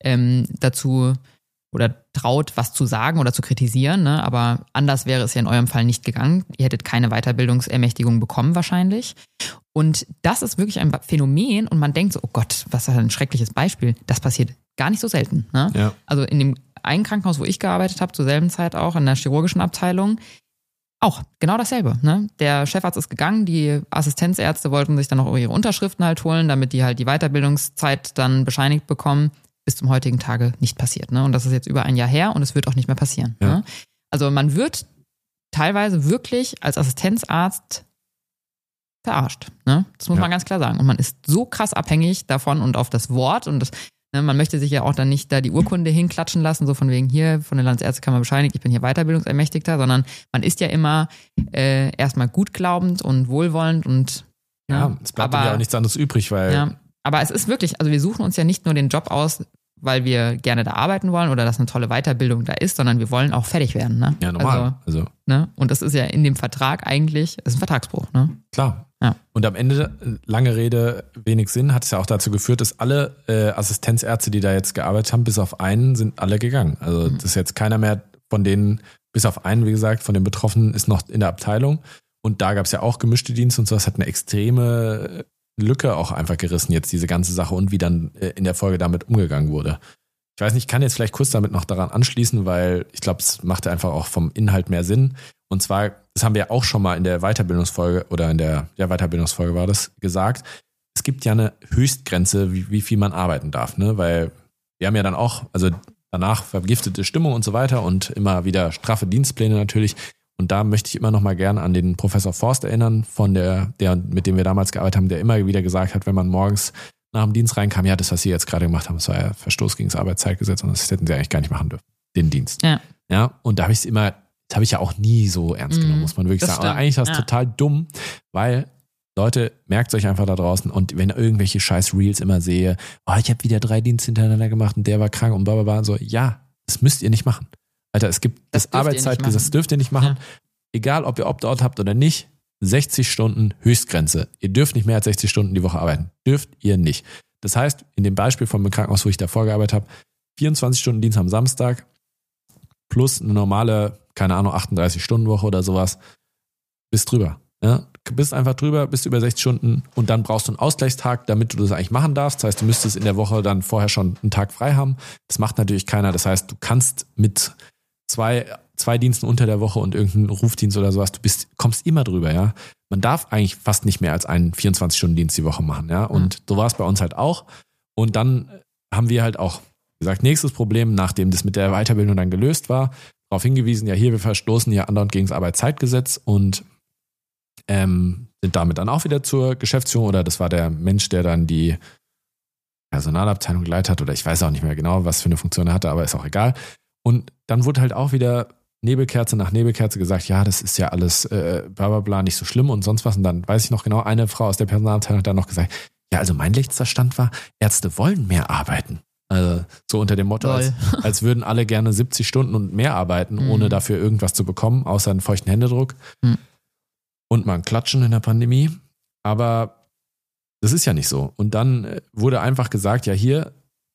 dazu oder traut, was zu sagen oder zu kritisieren. Ne? Aber anders wäre es ja in eurem Fall nicht gegangen. Ihr hättet keine Weiterbildungsermächtigung bekommen wahrscheinlich. Und das ist wirklich ein Phänomen und man denkt so, oh Gott, was ist ein schreckliches Beispiel. Das passiert gar nicht so selten. Ne? Ja. Also in dem einen Krankenhaus, wo ich gearbeitet habe, zur selben Zeit auch, in der chirurgischen Abteilung, auch genau dasselbe. Ne? Der Chefarzt ist gegangen, die Assistenzärzte wollten sich dann noch ihre Unterschriften halt holen, damit die halt die Weiterbildungszeit dann bescheinigt bekommen. Bis zum heutigen Tage nicht passiert. Ne? Und das ist jetzt über ein Jahr her und es wird auch nicht mehr passieren. Ja. Ne? Also man wird teilweise wirklich als Assistenzarzt verarscht. Ne? Das muss man ganz klar sagen. Und man ist so krass abhängig davon und auf das Wort und das, ne, man möchte sich ja auch dann nicht da die Urkunde hinklatschen lassen, so von wegen hier, von der Landesärztekammer bescheinigt, ich bin hier Weiterbildungsermächtigter, sondern man ist ja immer erstmal gutglaubend und wohlwollend und es bleibt ja auch nichts anderes übrig, weil aber es ist wirklich, also wir suchen uns ja nicht nur den Job aus, weil wir gerne da arbeiten wollen oder dass eine tolle Weiterbildung da ist, sondern wir wollen auch fertig werden. Ne? Ja, normal. Also. Ne? Und das ist ja in dem Vertrag eigentlich, das ist ein Vertragsbruch. Ne? Klar. Ja. Und am Ende, lange Rede, wenig Sinn, hat es ja auch dazu geführt, dass alle Assistenzärzte, die da jetzt gearbeitet haben, bis auf einen, sind alle gegangen. Also das ist jetzt keiner mehr von denen, bis auf einen, wie gesagt, von den Betroffenen ist noch in der Abteilung. Und da gab es ja auch gemischte Dienste und so. Das hat eine extreme Lücke auch einfach gerissen, jetzt diese ganze Sache und wie dann in der Folge damit umgegangen wurde. Ich weiß nicht, ich kann jetzt vielleicht kurz damit noch daran anschließen, weil ich glaube, es macht einfach auch vom Inhalt mehr Sinn. Und zwar, das haben wir ja auch schon mal in der Weiterbildungsfolge oder in der Weiterbildungsfolge war das gesagt, es gibt ja eine Höchstgrenze, wie viel man arbeiten darf, ne? Weil wir haben ja dann auch, also danach vergiftete Stimmung und so weiter und immer wieder straffe Dienstpläne natürlich. Und da möchte ich immer noch mal gern an den Professor Forst erinnern, der mit dem wir damals gearbeitet haben, der immer wieder gesagt hat, wenn man morgens nach dem Dienst reinkam, ja, das, was Sie jetzt gerade gemacht haben, das war ja Verstoß gegen das Arbeitszeitgesetz und das hätten Sie eigentlich gar nicht machen dürfen, den Dienst. Ja, und da habe ich das habe ich ja auch nie so ernst genommen, muss man wirklich sagen. Stimmt. Aber eigentlich war es total dumm, weil Leute, merkt es euch einfach da draußen und wenn ihr irgendwelche scheiß Reels immer sehe, ich habe wieder 3 Dienste hintereinander gemacht und der war krank und blablabla, so, ja, das müsst ihr nicht machen. Alter, es gibt das Arbeitszeitgesetz, das dürft ihr nicht machen. Ja. Egal, ob ihr Opt-out habt oder nicht, 60 Stunden Höchstgrenze. Ihr dürft nicht mehr als 60 Stunden die Woche arbeiten. Dürft ihr nicht. Das heißt, in dem Beispiel vom Krankenhaus, wo ich davor gearbeitet habe, 24 Stunden Dienst am Samstag plus eine normale, 38-Stunden-Woche oder sowas, bist drüber. Ja? Bist einfach drüber, bist über 60 Stunden und dann brauchst du einen Ausgleichstag, damit du das eigentlich machen darfst. Das heißt, du müsstest in der Woche dann vorher schon einen Tag frei haben. Das macht natürlich keiner. Das heißt, du kannst mit zwei Diensten unter der Woche und irgendeinen Rufdienst oder sowas, kommst immer drüber, ja. Man darf eigentlich fast nicht mehr als einen 24-Stunden-Dienst die Woche machen, ja. Und so war es bei uns halt auch. Und dann haben wir halt auch gesagt, nächstes Problem, nachdem das mit der Weiterbildung dann gelöst war, darauf hingewiesen, ja, hier, wir verstoßen ja andauernd gegen das Arbeitszeitgesetz und sind damit dann auch wieder zur Geschäftsführung oder das war der Mensch, der dann die Personalabteilung geleitet hat oder ich weiß auch nicht mehr genau, was für eine Funktion er hatte, aber ist auch egal. Und dann wurde halt auch wieder Nebelkerze nach Nebelkerze gesagt, ja, das ist ja alles bla bla bla nicht so schlimm und sonst was. Und dann weiß ich noch genau, eine Frau aus der Personalabteilung hat dann noch gesagt, ja, also mein letzter Stand war, Ärzte wollen mehr arbeiten. Also so unter dem Motto, als würden alle gerne 70 Stunden und mehr arbeiten, ohne dafür irgendwas zu bekommen, außer einen feuchten Händedruck und mal ein Klatschen in der Pandemie. Aber das ist ja nicht so. Und dann wurde einfach gesagt, ja hier,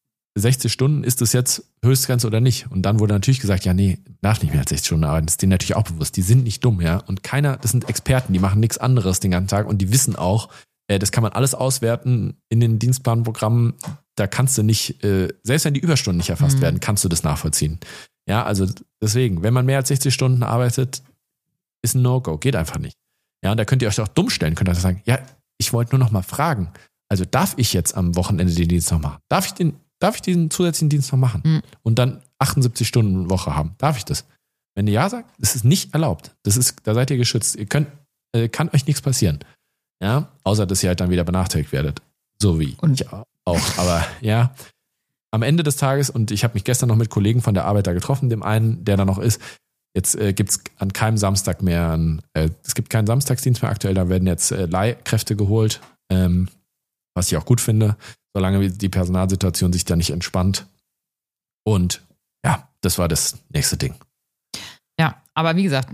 60 Stunden, ist das jetzt Höchstgrenze oder nicht? Und dann wurde natürlich gesagt, ja nee, darf nicht mehr als 60 Stunden arbeiten. Das ist denen natürlich auch bewusst. Die sind nicht dumm, ja. Und das sind Experten, die machen nichts anderes den ganzen Tag und die wissen auch, das kann man alles auswerten in den Dienstplanprogrammen. Da kannst du nicht, selbst wenn die Überstunden nicht erfasst werden, kannst du das nachvollziehen. Ja, also deswegen, wenn man mehr als 60 Stunden arbeitet, ist ein No-Go, geht einfach nicht. Ja, und da könnt ihr euch auch dumm stellen, könnt ihr sagen, ja, ich wollte nur noch mal fragen, also darf ich jetzt am Wochenende den Dienst noch machen? Darf ich diesen zusätzlichen Dienst noch machen? Und dann 78 Stunden Woche haben? Darf ich das? Wenn ihr ja sagt, das ist nicht erlaubt. Da seid ihr geschützt. Kann euch nichts passieren. Ja, außer dass ihr halt dann wieder benachteiligt werdet. So wie ich auch. Aber ja, am Ende des Tages, und ich habe mich gestern noch mit Kollegen von der Arbeit da getroffen, dem einen, der da noch ist, jetzt gibt es an keinem Samstag mehr, es gibt keinen Samstagsdienst mehr aktuell, da werden jetzt Leihkräfte geholt, was ich auch gut finde, solange die Personalsituation sich da nicht entspannt. Und ja, das war das nächste Ding. Ja, aber wie gesagt,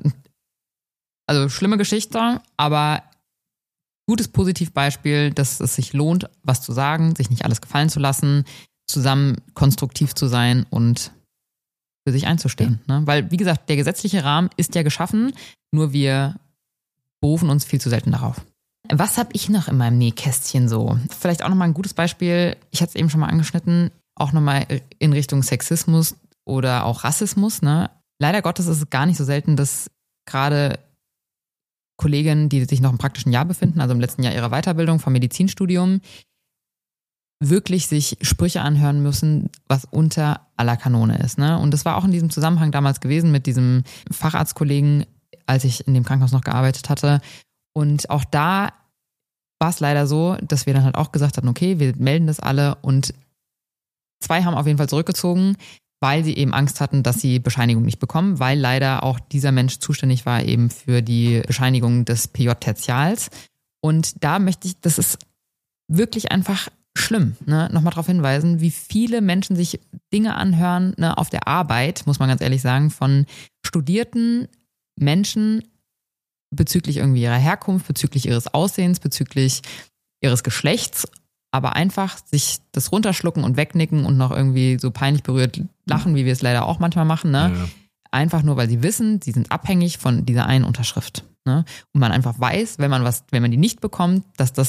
also schlimme Geschichte, aber gutes Positivbeispiel, dass es sich lohnt, was zu sagen, sich nicht alles gefallen zu lassen, zusammen konstruktiv zu sein und für sich einzustehen. Ja. Ne? Weil, wie gesagt, der gesetzliche Rahmen ist ja geschaffen, nur wir berufen uns viel zu selten darauf. Was habe ich noch in meinem Nähkästchen so? Vielleicht auch nochmal ein gutes Beispiel, ich hatte es eben schon mal angeschnitten, auch nochmal in Richtung Sexismus oder auch Rassismus. Ne? Leider Gottes ist es gar nicht so selten, dass gerade Kolleginnen, die sich noch im praktischen Jahr befinden, also im letzten Jahr ihrer Weiterbildung vom Medizinstudium, wirklich sich Sprüche anhören müssen, was unter aller Kanone ist. Ne? Und das war auch in diesem Zusammenhang damals gewesen mit diesem Facharztkollegen, als ich in dem Krankenhaus noch gearbeitet hatte. Und auch da war es leider so, dass wir dann halt auch gesagt hatten, okay, wir melden das alle. Und 2 haben auf jeden Fall zurückgezogen, weil sie eben Angst hatten, dass sie Bescheinigung nicht bekommen, weil leider auch dieser Mensch zuständig war eben für die Bescheinigung des PJ-Tertials. Und da möchte ich, das ist wirklich einfach schlimm, ne? Nochmal darauf hinweisen, wie viele Menschen sich Dinge anhören, ne, auf der Arbeit, muss man ganz ehrlich sagen, von studierten Menschen bezüglich irgendwie ihrer Herkunft, bezüglich ihres Aussehens, bezüglich ihres Geschlechts, aber einfach sich das runterschlucken und wegnicken und noch irgendwie so peinlich berührt lachen, wie wir es leider auch manchmal machen, ne? Ja. Einfach nur, weil sie wissen, sie sind abhängig von dieser einen Unterschrift, ne? Und man einfach weiß, wenn man die nicht bekommt, dass das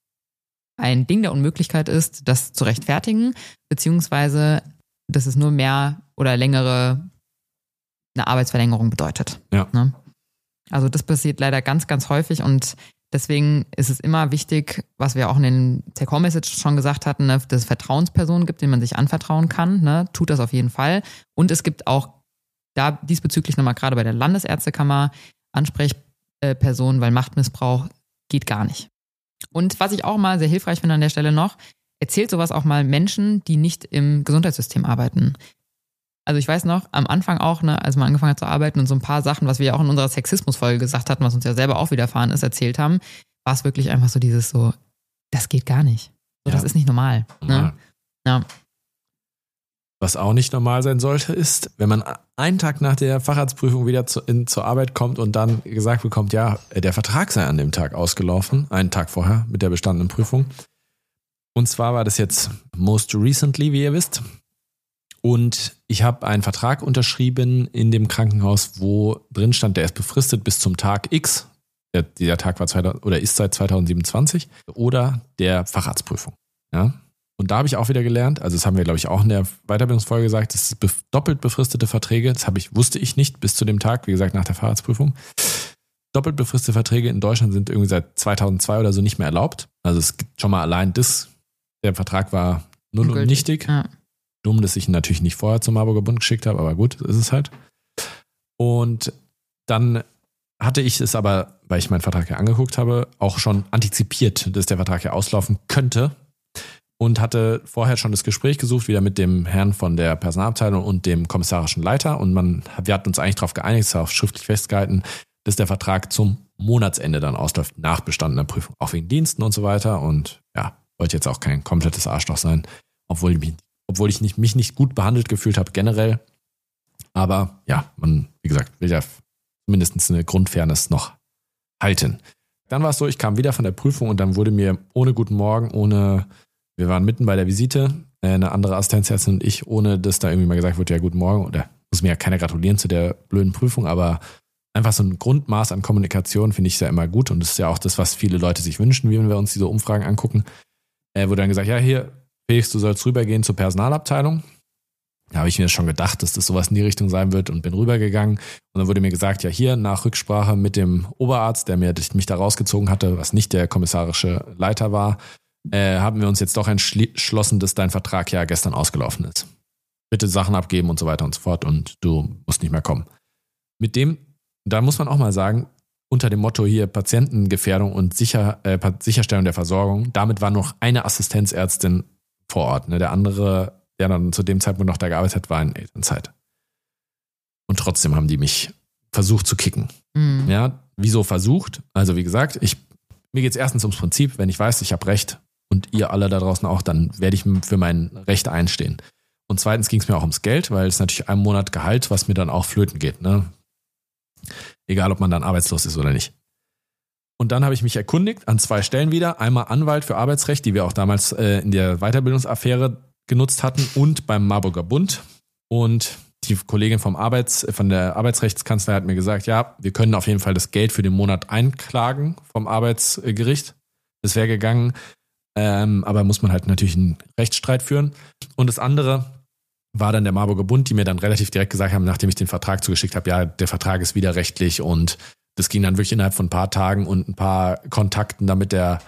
ein Ding der Unmöglichkeit ist, das zu rechtfertigen, beziehungsweise, dass es nur mehr oder längere eine Arbeitsverlängerung bedeutet. Ja. Ne? Also das passiert leider ganz, ganz häufig und deswegen ist es immer wichtig, was wir auch in den Take-Home-Message schon gesagt hatten, ne, dass es Vertrauenspersonen gibt, denen man sich anvertrauen kann. Ne? Tut das auf jeden Fall. Und es gibt auch da diesbezüglich nochmal gerade bei der Landesärztekammer Ansprechpersonen, weil Machtmissbrauch geht gar nicht. Und was ich auch mal sehr hilfreich finde an der Stelle noch, erzählt sowas auch mal Menschen, die nicht im Gesundheitssystem arbeiten. Also ich weiß noch, am Anfang auch, ne, als man angefangen hat zu arbeiten und so ein paar Sachen, was wir ja auch in unserer Sexismusfolge gesagt hatten, was uns ja selber auch widerfahren ist, erzählt haben, war es wirklich einfach so dieses so, das geht gar nicht. So, ja. Das ist nicht normal. Ne? Ja. Was auch nicht normal sein sollte, ist, wenn man einen Tag nach der Facharztprüfung wieder zur Arbeit kommt und dann gesagt bekommt, ja, der Vertrag sei an dem Tag ausgelaufen, einen Tag vorher mit der bestandenen Prüfung. Und zwar war das jetzt most recently, wie ihr wisst. Und ich habe einen Vertrag unterschrieben in dem Krankenhaus, wo drin stand, der ist befristet bis zum Tag X. Dieser Tag war ist seit 2027 oder der Facharztprüfung. Ja. Und da habe ich auch wieder gelernt, also das haben wir, glaube ich, auch in der Weiterbildungsfolge gesagt, das ist doppelt befristete Verträge, das wusste ich nicht bis zu dem Tag, wie gesagt, nach der Facharztprüfung. Doppelt befristete Verträge in Deutschland sind irgendwie seit 2002 oder so nicht mehr erlaubt. Also es gibt schon mal allein der Vertrag war null und nichtig. Ja. Dumm, dass ich ihn natürlich nicht vorher zum Marburger Bund geschickt habe, aber gut, ist es halt. Und dann hatte ich es aber, weil ich meinen Vertrag ja angeguckt habe, auch schon antizipiert, dass der Vertrag ja auslaufen könnte. und hatte vorher schon das Gespräch gesucht, wieder mit dem Herrn von der Personalabteilung und dem kommissarischen Leiter. Und wir hatten uns eigentlich darauf geeinigt, es ist auch schriftlich festgehalten, dass der Vertrag zum Monatsende dann ausläuft, nach bestandener Prüfung, auch wegen Diensten und so weiter. Und ja, wollte jetzt auch kein komplettes Arschloch sein, obwohl ich mich nicht gut behandelt gefühlt habe generell. Aber ja, man, wie gesagt, will ja mindestens eine Grundfairness noch halten. Dann war es so, ich kam wieder von der Prüfung und dann wurde mir ohne guten Morgen, wir waren mitten bei der Visite, eine andere Assistenzärztin und ich, ohne dass da irgendwie mal gesagt wurde, ja guten Morgen, oder muss mir ja keiner gratulieren zu der blöden Prüfung, aber einfach so ein Grundmaß an Kommunikation finde ich ja immer gut und das ist ja auch das, was viele Leute sich wünschen, wenn wir uns diese Umfragen angucken. Wurde dann gesagt, ja hier, Felix, du sollst rübergehen zur Personalabteilung. Da habe ich mir schon gedacht, dass das sowas in die Richtung sein wird und bin rübergegangen. Und dann wurde mir gesagt, ja hier, nach Rücksprache mit dem Oberarzt, der mich da rausgezogen hatte, was nicht der kommissarische Leiter war, haben wir uns jetzt doch entschlossen, dass dein Vertrag ja gestern ausgelaufen ist. Bitte Sachen abgeben und so weiter und so fort und du musst nicht mehr kommen. Mit dem, da muss man auch mal sagen, unter dem Motto hier Patientengefährdung und Sicherstellung der Versorgung, damit war noch eine Assistenzärztin vor Ort. Ne? Der andere, der dann zu dem Zeitpunkt noch da gearbeitet hat, war in Elternzeit. Und trotzdem haben die mich versucht zu kicken. Mhm. Ja, wieso versucht? Also wie gesagt, mir geht es erstens ums Prinzip, wenn ich weiß, ich habe Recht und ihr alle da draußen auch, dann werde ich für mein Recht einstehen. Und zweitens ging es mir auch ums Geld, weil es natürlich ein Monat Gehalt, was mir dann auch flöten geht. Ne? Egal, ob man dann arbeitslos ist oder nicht. Und dann habe ich mich erkundigt an 2 Stellen wieder. Einmal Anwalt für Arbeitsrecht, die wir auch damals in der Weiterbildungsaffäre genutzt hatten und beim Marburger Bund. Und die Kollegin von der Arbeitsrechtskanzlei hat mir gesagt, ja, wir können auf jeden Fall das Geld für den Monat einklagen vom Arbeitsgericht. Das wäre gegangen, aber muss man halt natürlich einen Rechtsstreit führen. Und das andere war dann der Marburger Bund, die mir dann relativ direkt gesagt haben, nachdem ich den Vertrag zugeschickt habe, ja, der Vertrag ist widerrechtlich und das ging dann wirklich innerhalb von ein paar Tagen und ein paar Kontakten da mit der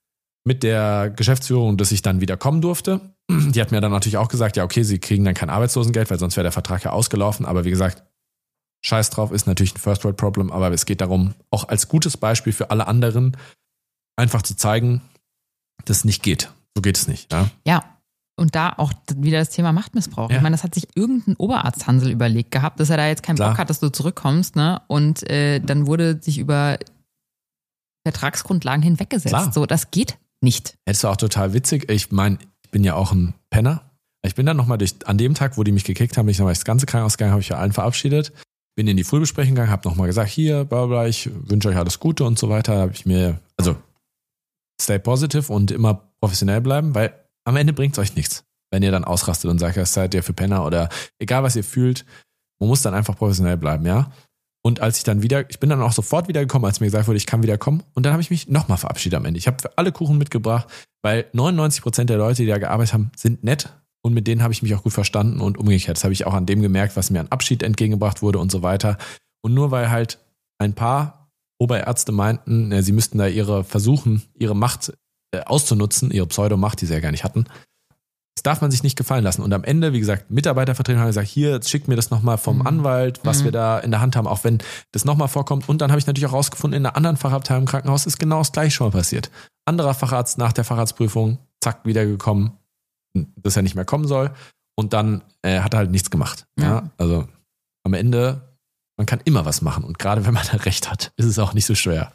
Geschäftsführung, dass ich dann wieder kommen durfte. Die hat mir dann natürlich auch gesagt, ja okay, sie kriegen dann kein Arbeitslosengeld, weil sonst wäre der Vertrag ja ausgelaufen. Aber wie gesagt, scheiß drauf, ist natürlich ein First-World-Problem, aber es geht darum, auch als gutes Beispiel für alle anderen einfach zu zeigen, dass es nicht geht. So geht es nicht. Ja. Und da auch wieder das Thema Machtmissbrauch. Ja. Ich meine, das hat sich irgendein Oberarzt-Hansel überlegt gehabt, dass er da jetzt keinen Bock hat, dass du zurückkommst, ne? Und dann wurde sich über Vertragsgrundlagen hinweggesetzt. Klar. So, das geht nicht. Das ist auch total witzig. Ich meine, ich bin ja auch ein Penner. Ich bin dann nochmal an dem Tag, wo die mich gekickt haben, bin ich nochmal das ganze Krankenhaus gegangen, habe ich für allen verabschiedet. Bin in die Frühbesprechung gegangen, habe nochmal gesagt, hier, bla bla, ich wünsche euch alles Gute und so weiter. Habe ich mir, also stay positive und immer professionell bleiben, weil am Ende bringt es euch nichts, wenn ihr dann ausrastet und sagt, das seid ihr für Penner oder egal, was ihr fühlt. Man muss dann einfach professionell bleiben, ja. Und als ich bin dann auch sofort wiedergekommen, als mir gesagt wurde, ich kann wiederkommen. Und dann habe ich mich nochmal verabschiedet am Ende. Ich habe für alle Kuchen mitgebracht, weil 99% der Leute, die da gearbeitet haben, sind nett. Und mit denen habe ich mich auch gut verstanden und umgekehrt. Das habe ich auch an dem gemerkt, was mir an Abschied entgegengebracht wurde und so weiter. Und nur weil halt ein paar Oberärzte meinten, sie müssten da ihre Macht auszunutzen, ihre Pseudomacht, die sie ja gar nicht hatten. Das darf man sich nicht gefallen lassen. Und am Ende, wie gesagt, Mitarbeitervertreter haben gesagt, hier, jetzt schickt mir das nochmal vom Anwalt, was wir da in der Hand haben, auch wenn das nochmal vorkommt. Und dann habe ich natürlich auch rausgefunden, in einer anderen Fachabteilung im Krankenhaus ist genau das gleiche schon mal passiert. Anderer Facharzt nach der Facharztprüfung, zack, wiedergekommen, dass er nicht mehr kommen soll. Und dann hat er halt nichts gemacht. Ja, also am Ende, man kann immer was machen. Und gerade wenn man da Recht hat, ist es auch nicht so schwer.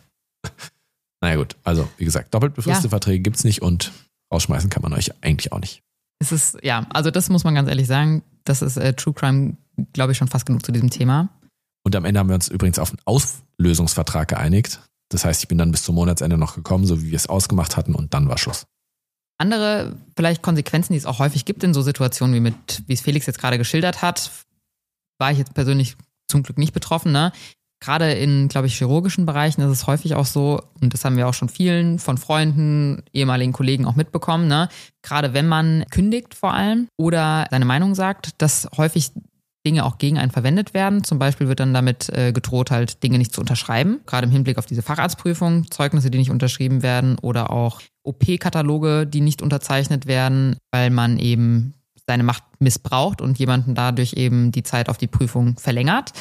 Naja gut, also wie gesagt, doppelt befristete Verträge gibt's nicht und rausschmeißen kann man euch eigentlich auch nicht. Es ist, also das muss man ganz ehrlich sagen, das ist True Crime, glaube ich, schon fast genug zu diesem Thema. Und am Ende haben wir uns übrigens auf einen Auslösungsvertrag geeinigt. Das heißt, ich bin dann bis zum Monatsende noch gekommen, so wie wir es ausgemacht hatten und dann war Schluss. Andere vielleicht Konsequenzen, die es auch häufig gibt in so Situationen, wie es Felix jetzt gerade geschildert hat, war ich jetzt persönlich zum Glück nicht betroffen, ne? Gerade in, glaube ich, chirurgischen Bereichen ist es häufig auch so, und das haben wir auch schon vielen von Freunden, ehemaligen Kollegen auch mitbekommen, ne? Gerade wenn man kündigt vor allem oder seine Meinung sagt, dass häufig Dinge auch gegen einen verwendet werden. Zum Beispiel wird dann damit gedroht, halt Dinge nicht zu unterschreiben. Gerade im Hinblick auf diese Facharztprüfung, Zeugnisse, die nicht unterschrieben werden oder auch OP-Kataloge, die nicht unterzeichnet werden, weil man eben seine Macht missbraucht und jemanden dadurch eben die Zeit auf die Prüfung verlängert.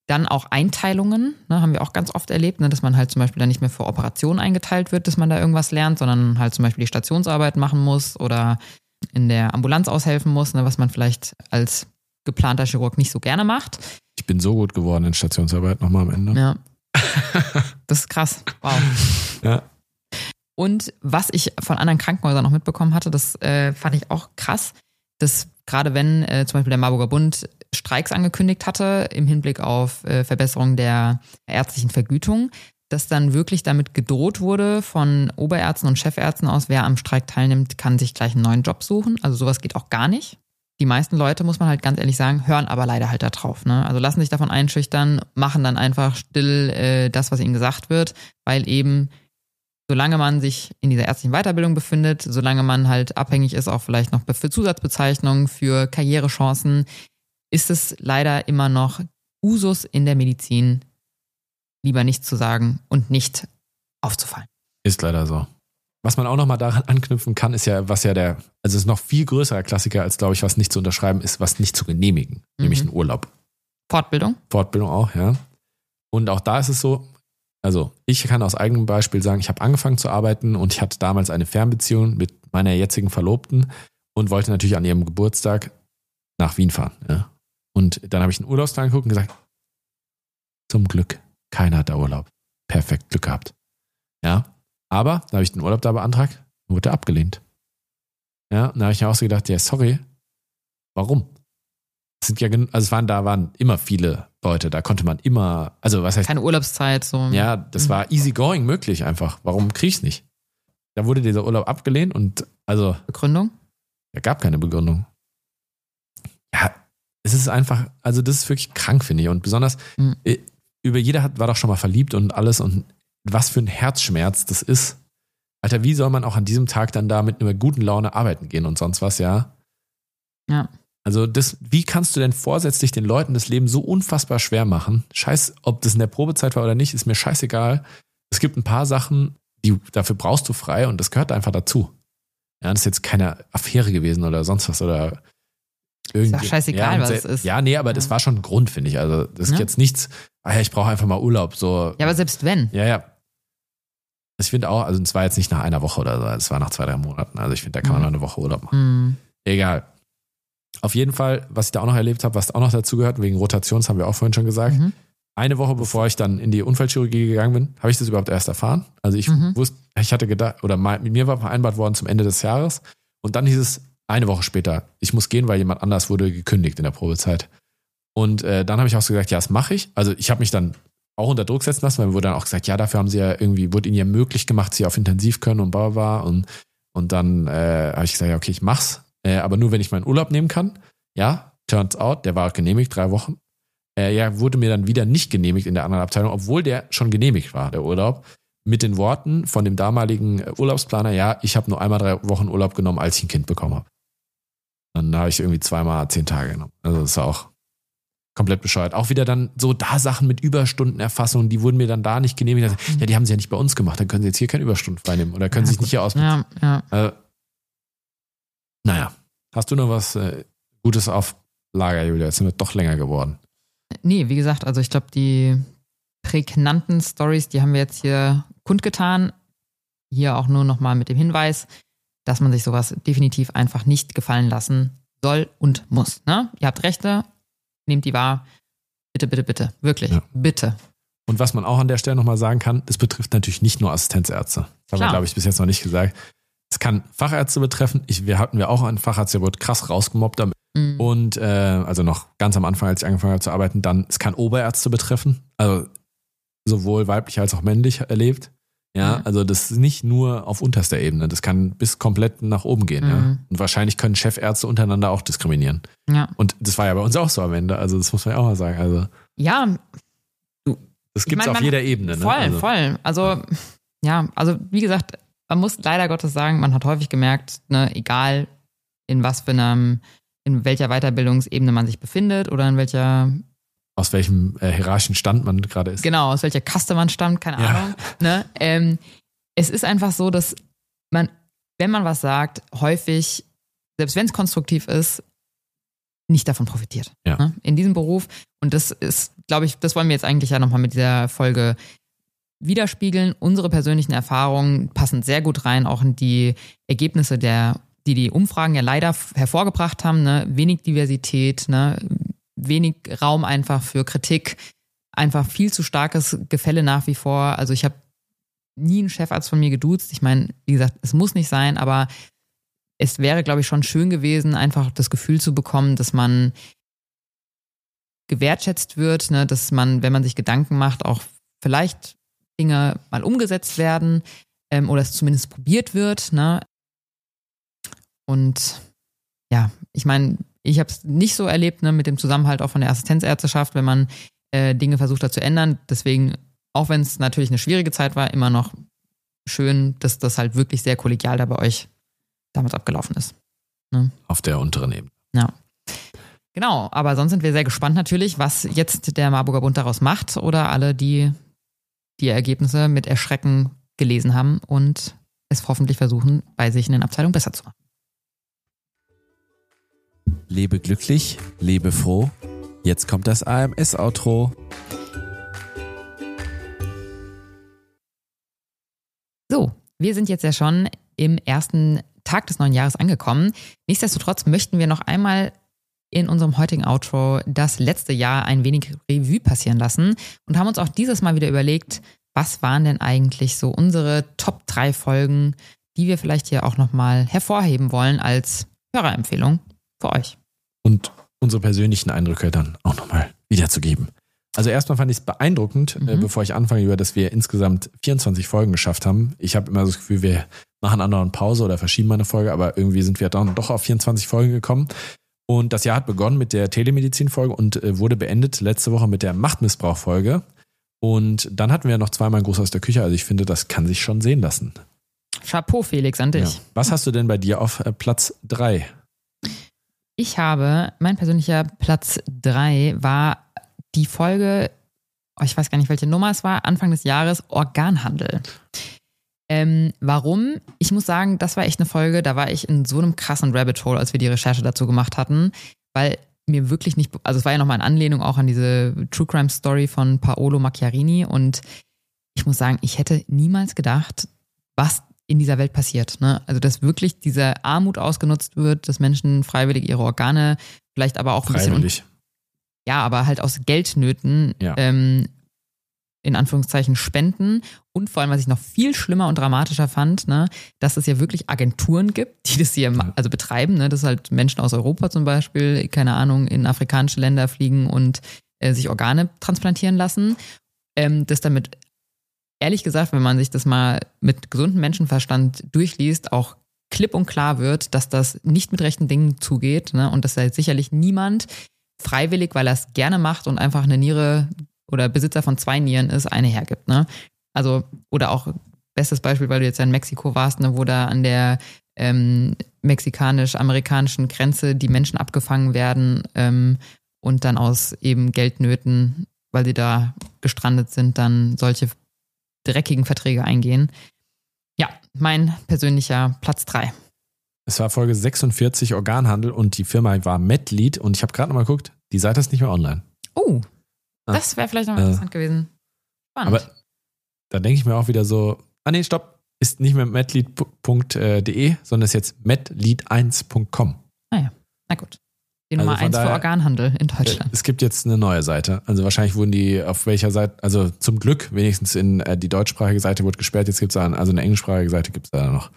Dann auch Einteilungen, ne, haben wir auch ganz oft erlebt, ne, dass man halt zum Beispiel dann nicht mehr für Operationen eingeteilt wird, dass man da irgendwas lernt, sondern halt zum Beispiel die Stationsarbeit machen muss oder in der Ambulanz aushelfen muss, ne, was man vielleicht als geplanter Chirurg nicht so gerne macht. Ich bin so gut geworden in Stationsarbeit nochmal am Ende. Ja. Das ist krass. Wow. Ja. Und was ich von anderen Krankenhäusern noch mitbekommen hatte, das fand ich auch krass, dass gerade wenn zum Beispiel der Marburger Bund Streiks angekündigt hatte im Hinblick auf Verbesserung der ärztlichen Vergütung, dass dann wirklich damit gedroht wurde von Oberärzten und Chefärzten aus, wer am Streik teilnimmt, kann sich gleich einen neuen Job suchen. Also sowas geht auch gar nicht. Die meisten Leute, muss man halt ganz ehrlich sagen, hören aber leider halt da drauf. Ne? Also lassen sich davon einschüchtern, machen dann einfach still das, was ihnen gesagt wird, weil eben solange man sich in dieser ärztlichen Weiterbildung befindet, solange man halt abhängig ist, auch vielleicht noch für Zusatzbezeichnungen, für Karrierechancen, ist es leider immer noch Usus in der Medizin, lieber nichts zu sagen und nicht aufzufallen. Ist leider so. Was man auch nochmal daran anknüpfen kann, ist ja, was ja also es ist noch viel größerer Klassiker als, glaube ich, was nicht zu unterschreiben ist, was nicht zu genehmigen, nämlich ein Urlaub. Fortbildung? Fortbildung auch, ja. Und auch da ist es so, also ich kann aus eigenem Beispiel sagen, ich habe angefangen zu arbeiten und ich hatte damals eine Fernbeziehung mit meiner jetzigen Verlobten und wollte natürlich an ihrem Geburtstag nach Wien fahren. Ja. Und dann habe ich einen Urlaubsplan geguckt und gesagt, zum Glück, keiner hat da Urlaub. Perfekt, Glück gehabt. Ja, aber da habe ich den Urlaub da beantragt und wurde abgelehnt. Ja, und da habe ich mir auch so gedacht, ja, sorry, warum? Es sind ja da waren immer viele Leute, da konnte man immer, also was heißt. Keine Urlaubszeit, so. Ja, das war easy going möglich einfach. Warum krieg ich's nicht? Da wurde dieser Urlaub abgelehnt und also. Begründung? Ja, gab keine Begründung. Ja, es ist einfach, also das ist wirklich krank, finde ich. Und besonders, jeder war doch schon mal verliebt und alles und was für ein Herzschmerz das ist. Alter, wie soll man auch an diesem Tag dann da mit einer guten Laune arbeiten gehen und sonst was, ja? Ja. Also wie kannst du denn vorsätzlich den Leuten das Leben so unfassbar schwer machen? Scheiß, ob das in der Probezeit war oder nicht, ist mir scheißegal. Es gibt ein paar Sachen, dafür brauchst du frei und das gehört einfach dazu. Ja, das ist jetzt keine Affäre gewesen oder sonst was oder irgendwie. Ist doch scheißegal, was es ist. Ja, nee, aber das war schon ein Grund, finde ich. Also das ist jetzt nichts, ich brauche einfach mal Urlaub. So. Ja, aber selbst wenn. Ja. Ich finde auch, also es war jetzt nicht nach einer Woche oder so, es war nach 2-3 Monaten. Also ich finde, da kann man noch eine Woche Urlaub machen. Egal. Auf jeden Fall, was ich da auch noch erlebt habe, was auch noch dazu gehört, wegen Rotation, das haben wir auch vorhin schon gesagt. Eine Woche bevor ich dann in die Unfallchirurgie gegangen bin, habe ich das überhaupt erst erfahren. Also ich wusste, ich hatte gedacht, oder mit mir war vereinbart worden zum Ende des Jahres. Und dann hieß es eine Woche später, ich muss gehen, weil jemand anders wurde gekündigt in der Probezeit. Und dann habe ich auch so gesagt, ja, das mache ich. Also ich habe mich dann auch unter Druck setzen lassen, weil mir wurde dann auch gesagt, ja, dafür haben sie ja irgendwie, wurde ihnen ja möglich gemacht, sie auf Intensiv können und bla bla. Und dann habe ich gesagt, ja, okay, ich mach's. Aber nur, wenn ich meinen Urlaub nehmen kann. Ja, turns out, der war genehmigt, 3 Wochen. Wurde mir dann wieder nicht genehmigt in der anderen Abteilung, obwohl der schon genehmigt war, der Urlaub. Mit den Worten von dem damaligen Urlaubsplaner, ja, ich habe nur einmal 3 Wochen Urlaub genommen, als ich ein Kind bekommen habe. Dann habe ich irgendwie 2-mal 10 Tage genommen. Also das war auch komplett bescheuert. Auch wieder dann so da Sachen mit Überstundenerfassung, die wurden mir dann da nicht genehmigt. Also, ja, die haben sie ja nicht bei uns gemacht, dann können sie jetzt hier keine Überstunden freinehmen oder können sich nicht hier ausbezahlen. Ja. Naja, hast du noch was Gutes auf Lager, Julia? Jetzt sind wir doch länger geworden. Nee, wie gesagt, also ich glaube, die prägnanten Stories, die haben wir jetzt hier kundgetan. Hier auch nur nochmal mit dem Hinweis, dass man sich sowas definitiv einfach nicht gefallen lassen soll und muss. Ne? Ihr habt Rechte, nehmt die wahr. Bitte, bitte, bitte. Wirklich, bitte. Und was man auch an der Stelle nochmal sagen kann, das betrifft natürlich nicht nur Assistenzärzte. Das haben wir, glaube ich, bis jetzt noch nicht gesagt. Es kann Fachärzte betreffen. Wir hatten auch einen Facharzt, der wurde krass rausgemobbt damit. Und also noch ganz am Anfang, als ich angefangen habe zu arbeiten, dann, es kann Oberärzte betreffen. Also sowohl weiblich als auch männlich erlebt. Ja, also das ist nicht nur auf unterster Ebene. Das kann bis komplett nach oben gehen. Ja. Und wahrscheinlich können Chefärzte untereinander auch diskriminieren. Ja. Und das war ja bei uns auch so am Ende. Also das muss man ja auch mal sagen. Also ja. Das gibt es auf jeder Ebene. Ne? Voll. Also ja, also wie gesagt, man muss leider Gottes sagen, man hat häufig gemerkt, ne, egal in welcher Weiterbildungsebene man sich befindet oder in welcher aus welchem hierarchischen Stand man gerade ist. Genau, aus welcher Kaste man stammt, keine Ahnung. Ne? Es ist einfach so, dass man, wenn man was sagt, häufig, selbst wenn es konstruktiv ist, nicht davon profitiert. Ja. Ne? In diesem Beruf. Und das ist, glaube ich, das wollen wir jetzt eigentlich ja nochmal mit dieser Folge widerspiegeln. Unsere persönlichen Erfahrungen passen sehr gut rein, auch in die Ergebnisse, die Umfragen ja leider hervorgebracht haben. Ne? Wenig Diversität, ne? Wenig Raum einfach für Kritik, einfach viel zu starkes Gefälle nach wie vor. Also ich habe nie einen Chefarzt von mir geduzt. Ich meine, wie gesagt, es muss nicht sein, aber es wäre, glaube ich, schon schön gewesen, einfach das Gefühl zu bekommen, dass man gewertschätzt wird, ne? Dass man, wenn man sich Gedanken macht, auch vielleicht Dinge mal umgesetzt werden oder es zumindest probiert wird. Ne? Und ja, ich meine, ich habe es nicht so erlebt, ne, mit dem Zusammenhalt auch von der Assistenzärzteschaft, wenn man Dinge versucht hat zu ändern. Deswegen, auch wenn es natürlich eine schwierige Zeit war, immer noch schön, dass das halt wirklich sehr kollegial da bei euch damals abgelaufen ist. Ne? Auf der unteren Ebene. Ja. Genau, aber sonst sind wir sehr gespannt natürlich, was jetzt der Marburger Bund daraus macht oder alle, die Ergebnisse mit Erschrecken gelesen haben und es hoffentlich versuchen, bei sich in den Abteilungen besser zu machen. Lebe glücklich, lebe froh. Jetzt kommt das AMS-Outro. So, wir sind jetzt ja schon im ersten Tag des neuen Jahres angekommen. Nichtsdestotrotz möchten wir noch einmal in unserem heutigen Outro das letzte Jahr ein wenig Revue passieren lassen und haben uns auch dieses Mal wieder überlegt, was waren denn eigentlich so unsere Top 3 Folgen, die wir vielleicht hier auch nochmal hervorheben wollen als Hörerempfehlung für euch. Und unsere persönlichen Eindrücke dann auch nochmal wiederzugeben. Also erstmal fand ich es beeindruckend, bevor ich anfange, dass wir insgesamt 24 Folgen geschafft haben. Ich habe immer das Gefühl, wir machen andauernd Pause oder verschieben mal eine Folge, aber irgendwie sind wir dann doch auf 24 Folgen gekommen. Und das Jahr hat begonnen mit der Telemedizin-Folge und wurde beendet letzte Woche mit der Machtmissbrauch-Folge. Und dann hatten wir noch zweimal Gruß aus der Küche. Also ich finde, das kann sich schon sehen lassen. Chapeau, Felix, an dich. Ja. Was hast du denn bei dir auf Platz 3? Ich habe, mein persönlicher Platz 3 war die Folge, ich weiß gar nicht, welche Nummer es war, Anfang des Jahres, Organhandel. Warum? Ich muss sagen, das war echt eine Folge, da war ich in so einem krassen Rabbit Hole, als wir die Recherche dazu gemacht hatten, weil mir wirklich nicht, also es war ja nochmal in Anlehnung auch an diese True Crime Story von Paolo Macchiarini und ich muss sagen, ich hätte niemals gedacht, was in dieser Welt passiert. Ne? Also dass wirklich diese Armut ausgenutzt wird, dass Menschen freiwillig ihre Organe, vielleicht aber auch ein Freiwillig. bisschen, ja, aber halt aus Geldnöten in Anführungszeichen spenden und vor allem, was ich noch viel schlimmer und dramatischer fand, ne, dass es ja wirklich Agenturen gibt, die das hier also betreiben, ne, dass halt Menschen aus Europa zum Beispiel, keine Ahnung, in afrikanische Länder fliegen und sich Organe transplantieren lassen, das damit, ehrlich gesagt, wenn man sich das mal mit gesundem Menschenverstand durchliest, auch klipp und klar wird, dass das nicht mit rechten Dingen zugeht, ne, und dass da sicherlich niemand freiwillig, weil er es gerne macht und einfach eine Niere oder Besitzer von 2 Nieren ist, eine hergibt. Ne? Also, oder auch, bestes Beispiel, weil du jetzt ja in Mexiko warst, ne, wo da an der mexikanisch-amerikanischen Grenze die Menschen abgefangen werden und dann aus eben Geldnöten, weil sie da gestrandet sind, dann solche dreckigen Verträge eingehen. Ja, mein persönlicher Platz 3. Es war Folge 46, Organhandel, und die Firma war MedLead, und ich habe gerade noch mal geguckt, die Seite ist nicht mehr online. Oh, das wäre vielleicht noch interessant gewesen. Spannend. Aber da denke ich mir auch wieder so, nee, stopp, ist nicht mehr medlead.de, sondern ist jetzt medlead1.com. Naja, na gut. Die Nummer 1 für Organhandel in Deutschland. Es gibt jetzt eine neue Seite. Also wahrscheinlich wurden die auf welcher Seite, also zum Glück wenigstens in die deutschsprachige Seite wurde gesperrt, jetzt gibt es also eine englischsprachige Seite gibt es da noch.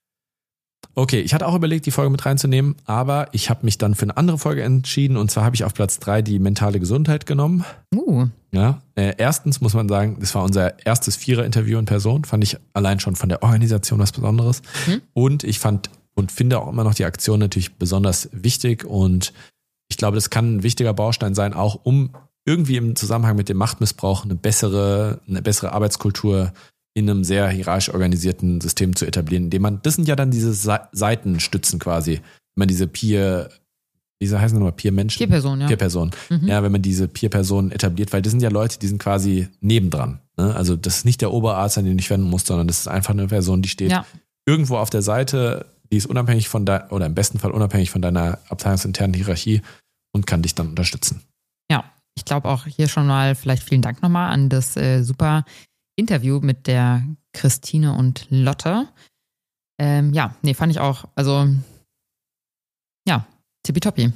Okay, ich hatte auch überlegt, die Folge mit reinzunehmen, aber ich habe mich dann für eine andere Folge entschieden, und zwar habe ich auf Platz 3 die mentale Gesundheit genommen. Ja, erstens muss man sagen, das war unser erstes 4er-Interview in Person, fand ich allein schon von der Organisation was Besonderes. Und ich fand und finde auch immer noch die Aktion natürlich besonders wichtig, und ich glaube, das kann ein wichtiger Baustein sein, auch um irgendwie im Zusammenhang mit dem Machtmissbrauch eine bessere Arbeitskultur in einem sehr hierarchisch organisierten System zu etablieren, indem man, das sind ja dann diese Seitenstützen quasi, wenn man diese Peer-Menschen? Peer-Personen, ja. Peer-Personen. Ja, wenn man diese Peer-Personen etabliert, weil das sind ja Leute, die sind quasi nebendran. Ne? Also das ist nicht der Oberarzt, an den du dich wenden musst, sondern das ist einfach eine Person, die steht irgendwo auf der Seite, die ist unabhängig oder im besten Fall unabhängig von deiner abteilungsinternen Hierarchie, und kann dich dann unterstützen. Ja, ich glaube auch hier schon mal vielleicht vielen Dank nochmal an das super Interview mit der Christine und Lotte. Fand ich auch, also ja, tippitoppi.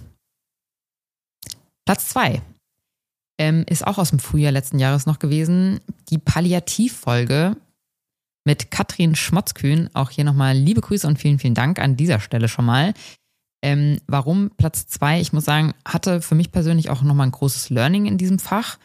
Platz 2 ist auch aus dem Frühjahr letzten Jahres noch gewesen, die Palliativfolge mit Katrin Schmotzkühn. Auch hier nochmal liebe Grüße und vielen, vielen Dank an dieser Stelle schon mal. Warum Platz 2? Ich muss sagen, hatte für mich persönlich auch nochmal ein großes Learning in diesem Fach.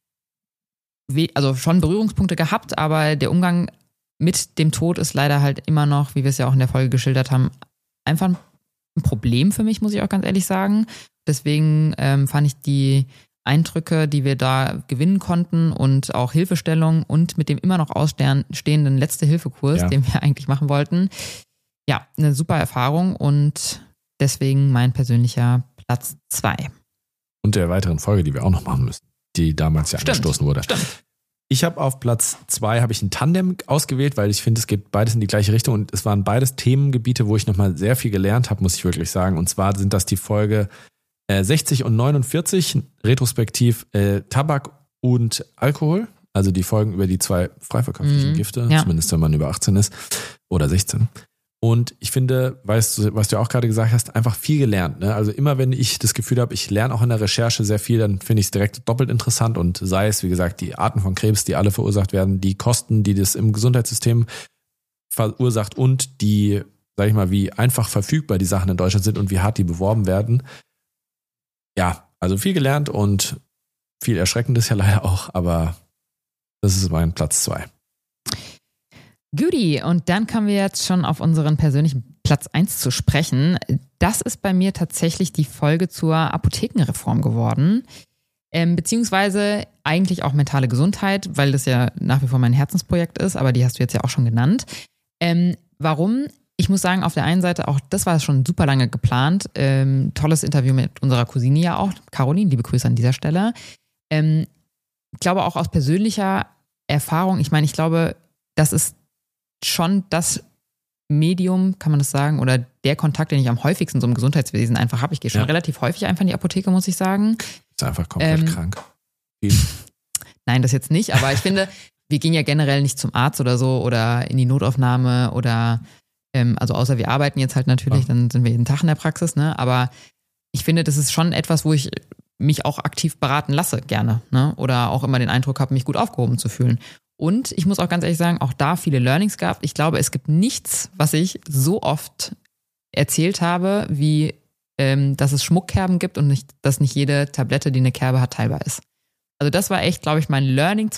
Also schon Berührungspunkte gehabt, aber der Umgang mit dem Tod ist leider halt immer noch, wie wir es ja auch in der Folge geschildert haben, einfach ein Problem für mich, muss ich auch ganz ehrlich sagen. Deswegen fand ich die Eindrücke, die wir da gewinnen konnten und auch Hilfestellung und mit dem immer noch ausstehenden Letzte-Hilfe-Kurs, den wir eigentlich machen wollten, ja, eine super Erfahrung und deswegen mein persönlicher Platz 2. Und der weiteren Folge, die wir auch noch machen müssen, die damals ja angestoßen wurde. Stimmt. Ich habe auf Platz 2 ein Tandem ausgewählt, weil ich finde, es geht beides in die gleiche Richtung und es waren beides Themengebiete, wo ich nochmal sehr viel gelernt habe, muss ich wirklich sagen. Und zwar sind das die Folge 60 und 49, retrospektiv Tabak und Alkohol, also die Folgen über die 2 frei verkäuflichen Gifte, zumindest wenn man über 18 ist oder 16. Und ich finde, weißt du, was du auch gerade gesagt hast, einfach viel gelernt. Ne? Also immer, wenn ich das Gefühl habe, ich lerne auch in der Recherche sehr viel, dann finde ich es direkt doppelt interessant und sei es, wie gesagt, die Arten von Krebs, die alle verursacht werden, die Kosten, die das im Gesundheitssystem verursacht und die, sag ich mal, wie einfach verfügbar die Sachen in Deutschland sind und wie hart die beworben werden. Ja, also viel gelernt und viel Erschreckendes ja leider auch, aber das ist mein Platz 2. Guti, und dann kommen wir jetzt schon auf unseren persönlichen Platz 1 zu sprechen. Das ist bei mir tatsächlich die Folge zur Apothekenreform geworden, beziehungsweise eigentlich auch mentale Gesundheit, weil das ja nach wie vor mein Herzensprojekt ist, aber die hast du jetzt ja auch schon genannt. Warum? Ich muss sagen, auf der einen Seite auch, das war schon super lange geplant. Tolles Interview mit unserer Cousine ja auch, Caroline, liebe Grüße an dieser Stelle. Ich glaube auch aus persönlicher Erfahrung, ich meine, ich glaube, das ist schon das Medium, kann man das sagen, oder der Kontakt, den ich am häufigsten so im Gesundheitswesen einfach habe. Ich gehe schon relativ häufig einfach in die Apotheke, muss ich sagen. Ist einfach komplett krank. Nein, das jetzt nicht, aber ich finde, wir gehen ja generell nicht zum Arzt oder so oder in die Notaufnahme oder also außer wir arbeiten jetzt halt natürlich, dann sind wir jeden Tag in der Praxis, ne? Aber ich finde, das ist schon etwas, wo ich mich auch aktiv beraten lasse, gerne, ne? Oder auch immer den Eindruck habe, mich gut aufgehoben zu fühlen. Und ich muss auch ganz ehrlich sagen, auch da viele Learnings gehabt. Ich glaube, es gibt nichts, was ich so oft erzählt habe, wie dass es Schmuckkerben gibt und dass nicht jede Tablette, die eine Kerbe hat, teilbar ist. Also das war echt, glaube ich, mein Learning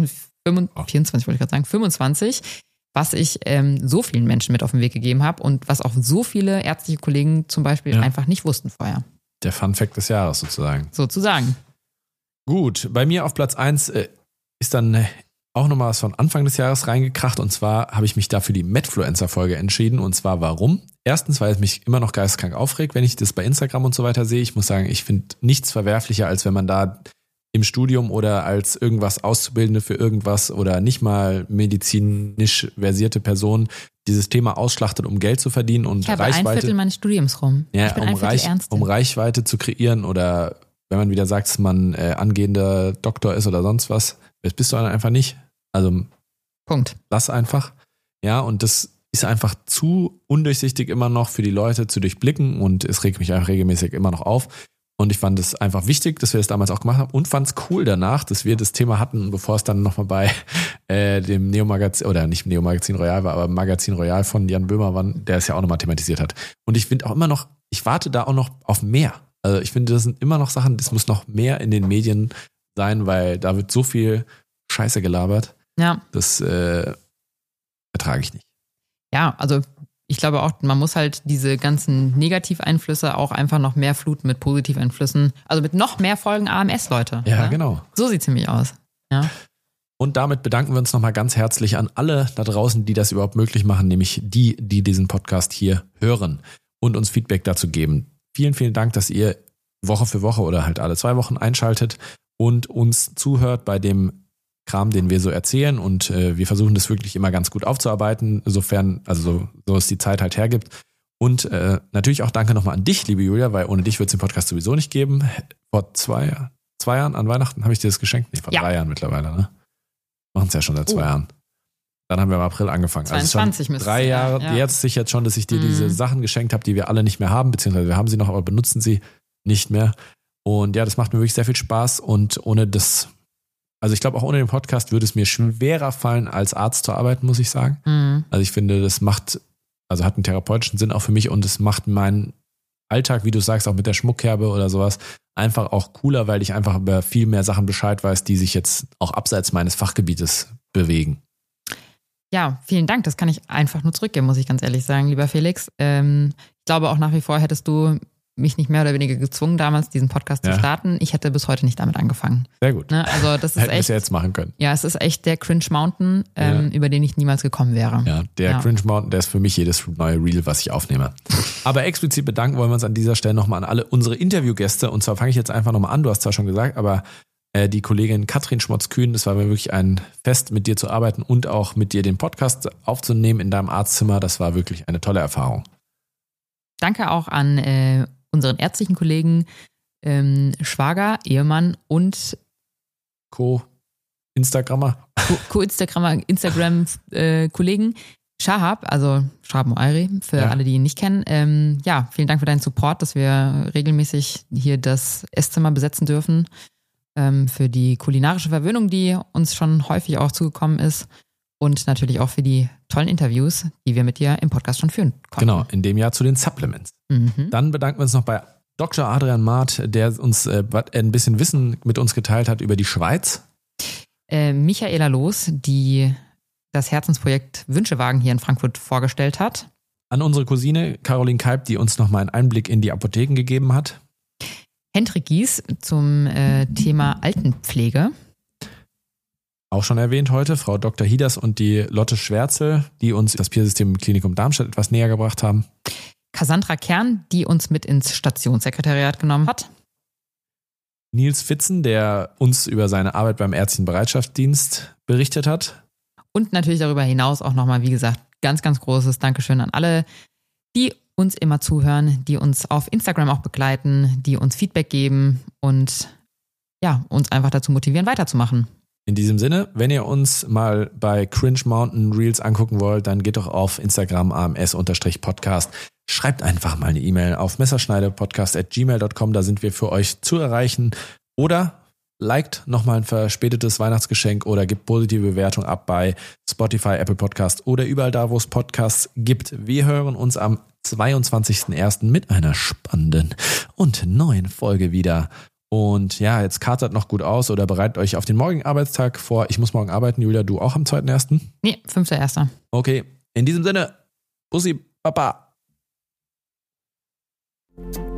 2024, wollte ich gerade sagen, 25, was ich so vielen Menschen mit auf den Weg gegeben habe und was auch so viele ärztliche Kollegen zum Beispiel einfach nicht wussten vorher. Der Fun-Fact des Jahres sozusagen. Sozusagen. Gut, bei mir auf Platz 1 ist dann auch nochmal was von Anfang des Jahres reingekracht und zwar habe ich mich da für die Medfluencer-Folge entschieden und zwar warum? Erstens, weil es mich immer noch geisteskrank aufregt, wenn ich das bei Instagram und so weiter sehe. Ich muss sagen, ich finde nichts verwerflicher, als wenn man da im Studium oder als irgendwas Auszubildende für irgendwas oder nicht mal medizinisch versierte Person dieses Thema ausschlachtet, um Geld zu verdienen und ich habe Reichweite. 1/4 meines Studiums rum. Ja, ich bin um Reichweite zu kreieren oder wenn man wieder sagt, dass man angehender Doktor ist oder sonst was, das bist du einfach nicht. Also Punkt. Lass einfach. Ja, und das ist einfach zu undurchsichtig immer noch für die Leute zu durchblicken und es regt mich einfach regelmäßig immer noch auf. Und ich fand es einfach wichtig, dass wir das damals auch gemacht haben und fand es cool danach, dass wir das Thema hatten, bevor es dann nochmal bei dem Neo-Magazin, oder nicht Neo-Magazin Royal war, aber Magazin Royal von Jan Böhmermann, der es ja auch nochmal thematisiert hat. Und ich finde auch immer noch, ich warte da auch noch auf mehr. Also ich finde, das sind immer noch Sachen, das muss noch mehr in den Medien sein, weil da wird so viel Scheiße gelabert. Ja. Das ertrage ich nicht. Ja, also ich glaube auch, man muss halt diese ganzen Negativeinflüsse auch einfach noch mehr fluten mit Positiveinflüssen. Also mit noch mehr Folgen AMS, Leute. Ja, genau. So sieht es nämlich aus. Ja. Und damit bedanken wir uns nochmal ganz herzlich an alle da draußen, die das überhaupt möglich machen, nämlich die diesen Podcast hier hören und uns Feedback dazu geben. Vielen, vielen Dank, dass ihr Woche für Woche oder halt alle 2 Wochen einschaltet und uns zuhört bei dem Kram, den wir so erzählen und wir versuchen das wirklich immer ganz gut aufzuarbeiten, sofern, also so es die Zeit halt hergibt. Und natürlich auch danke nochmal an dich, liebe Julia, weil ohne dich wird es den Podcast sowieso nicht geben. Vor zwei Jahren an Weihnachten habe ich dir das geschenkt. Nee, vor 3 Jahren mittlerweile, ne? Machen es ja schon seit 2 Jahren. Dann haben wir im April angefangen. 22 also 3 Jahre, jetzt sich jetzt schon, dass ich dir diese Sachen geschenkt habe, die wir alle nicht mehr haben, beziehungsweise wir haben sie noch, aber benutzen sie nicht mehr. Und ja, das macht mir wirklich sehr viel Spaß und ohne das, also ich glaube auch ohne den Podcast würde es mir schwerer fallen, als Arzt zu arbeiten, muss ich sagen. Mhm. Also ich finde, das hat einen therapeutischen Sinn auch für mich und es macht meinen Alltag, wie du sagst, auch mit der Schmuckkerbe oder sowas, einfach auch cooler, weil ich einfach über viel mehr Sachen Bescheid weiß, die sich jetzt auch abseits meines Fachgebietes bewegen. Ja, vielen Dank. Das kann ich einfach nur zurückgeben, muss ich ganz ehrlich sagen, lieber Felix. Ich glaube auch nach wie vor hättest du mich nicht mehr oder weniger gezwungen, damals diesen Podcast zu starten. Ich hätte bis heute nicht damit angefangen. Sehr gut. Ne? Also das ist Hätten wir echt, es ja jetzt machen können. Ja, es ist echt der Cringe Mountain, über den ich niemals gekommen wäre. Ja, der Cringe Mountain, der ist für mich jedes neue Reel, was ich aufnehme. Aber explizit bedanken wollen wir uns an dieser Stelle nochmal an alle unsere Interviewgäste. Und zwar fange ich jetzt einfach nochmal an, du hast zwar schon gesagt, aber die Kollegin Katrin Schmotz-Kühn, das war mir wirklich ein Fest, mit dir zu arbeiten und auch mit dir den Podcast aufzunehmen in deinem Arztzimmer. Das war wirklich eine tolle Erfahrung. Danke auch an unseren ärztlichen Kollegen Schwager, Ehemann und Co-Instagrammer. Instagram-Kollegen Shahab, also Shahab Moairi, für alle, die ihn nicht kennen. Vielen Dank für deinen Support, dass wir regelmäßig hier das Esszimmer besetzen dürfen. Für die kulinarische Verwöhnung, die uns schon häufig auch zugekommen ist. Und natürlich auch für die tollen Interviews, die wir mit dir im Podcast schon führen konnten. Genau, in dem Jahr zu den Supplements. Dann bedanken wir uns noch bei Dr. Adrian Maat, der uns ein bisschen Wissen mit uns geteilt hat über die Schweiz. Michaela Loos, die das Herzensprojekt Wünschewagen hier in Frankfurt vorgestellt hat. An unsere Cousine Caroline Kalb, die uns nochmal einen Einblick in die Apotheken gegeben hat. Hendrik Gies zum Thema Altenpflege. Auch schon erwähnt heute, Frau Dr. Hieders und die Lotte Schwärzel, die uns das Peersystem im Klinikum Darmstadt etwas näher gebracht haben. Cassandra Kern, die uns mit ins Stationssekretariat genommen hat. Nils Fitzen, der uns über seine Arbeit beim Ärztlichen Bereitschaftsdienst berichtet hat. Und natürlich darüber hinaus auch nochmal, wie gesagt, ganz, ganz großes Dankeschön an alle, die uns immer zuhören, die uns auf Instagram auch begleiten, die uns Feedback geben und uns einfach dazu motivieren, weiterzumachen. In diesem Sinne, wenn ihr uns mal bei Cringe Mountain Reels angucken wollt, dann geht doch auf Instagram ams_podcast. Schreibt einfach mal eine E-Mail auf messerschneidepodcast@gmail.com, da sind wir für euch zu erreichen. Oder liked nochmal ein verspätetes Weihnachtsgeschenk oder gebt positive Bewertung ab bei Spotify, Apple Podcast oder überall da, wo es Podcasts gibt. Wir hören uns am 22.01. mit einer spannenden und neuen Folge wieder. Und ja, jetzt kartet noch gut aus oder bereitet euch auf den morgigen Arbeitstag vor. Ich muss morgen arbeiten. Julia, du auch am 2.1.? Nee, 5.1. Okay, in diesem Sinne, Bussi, Papa.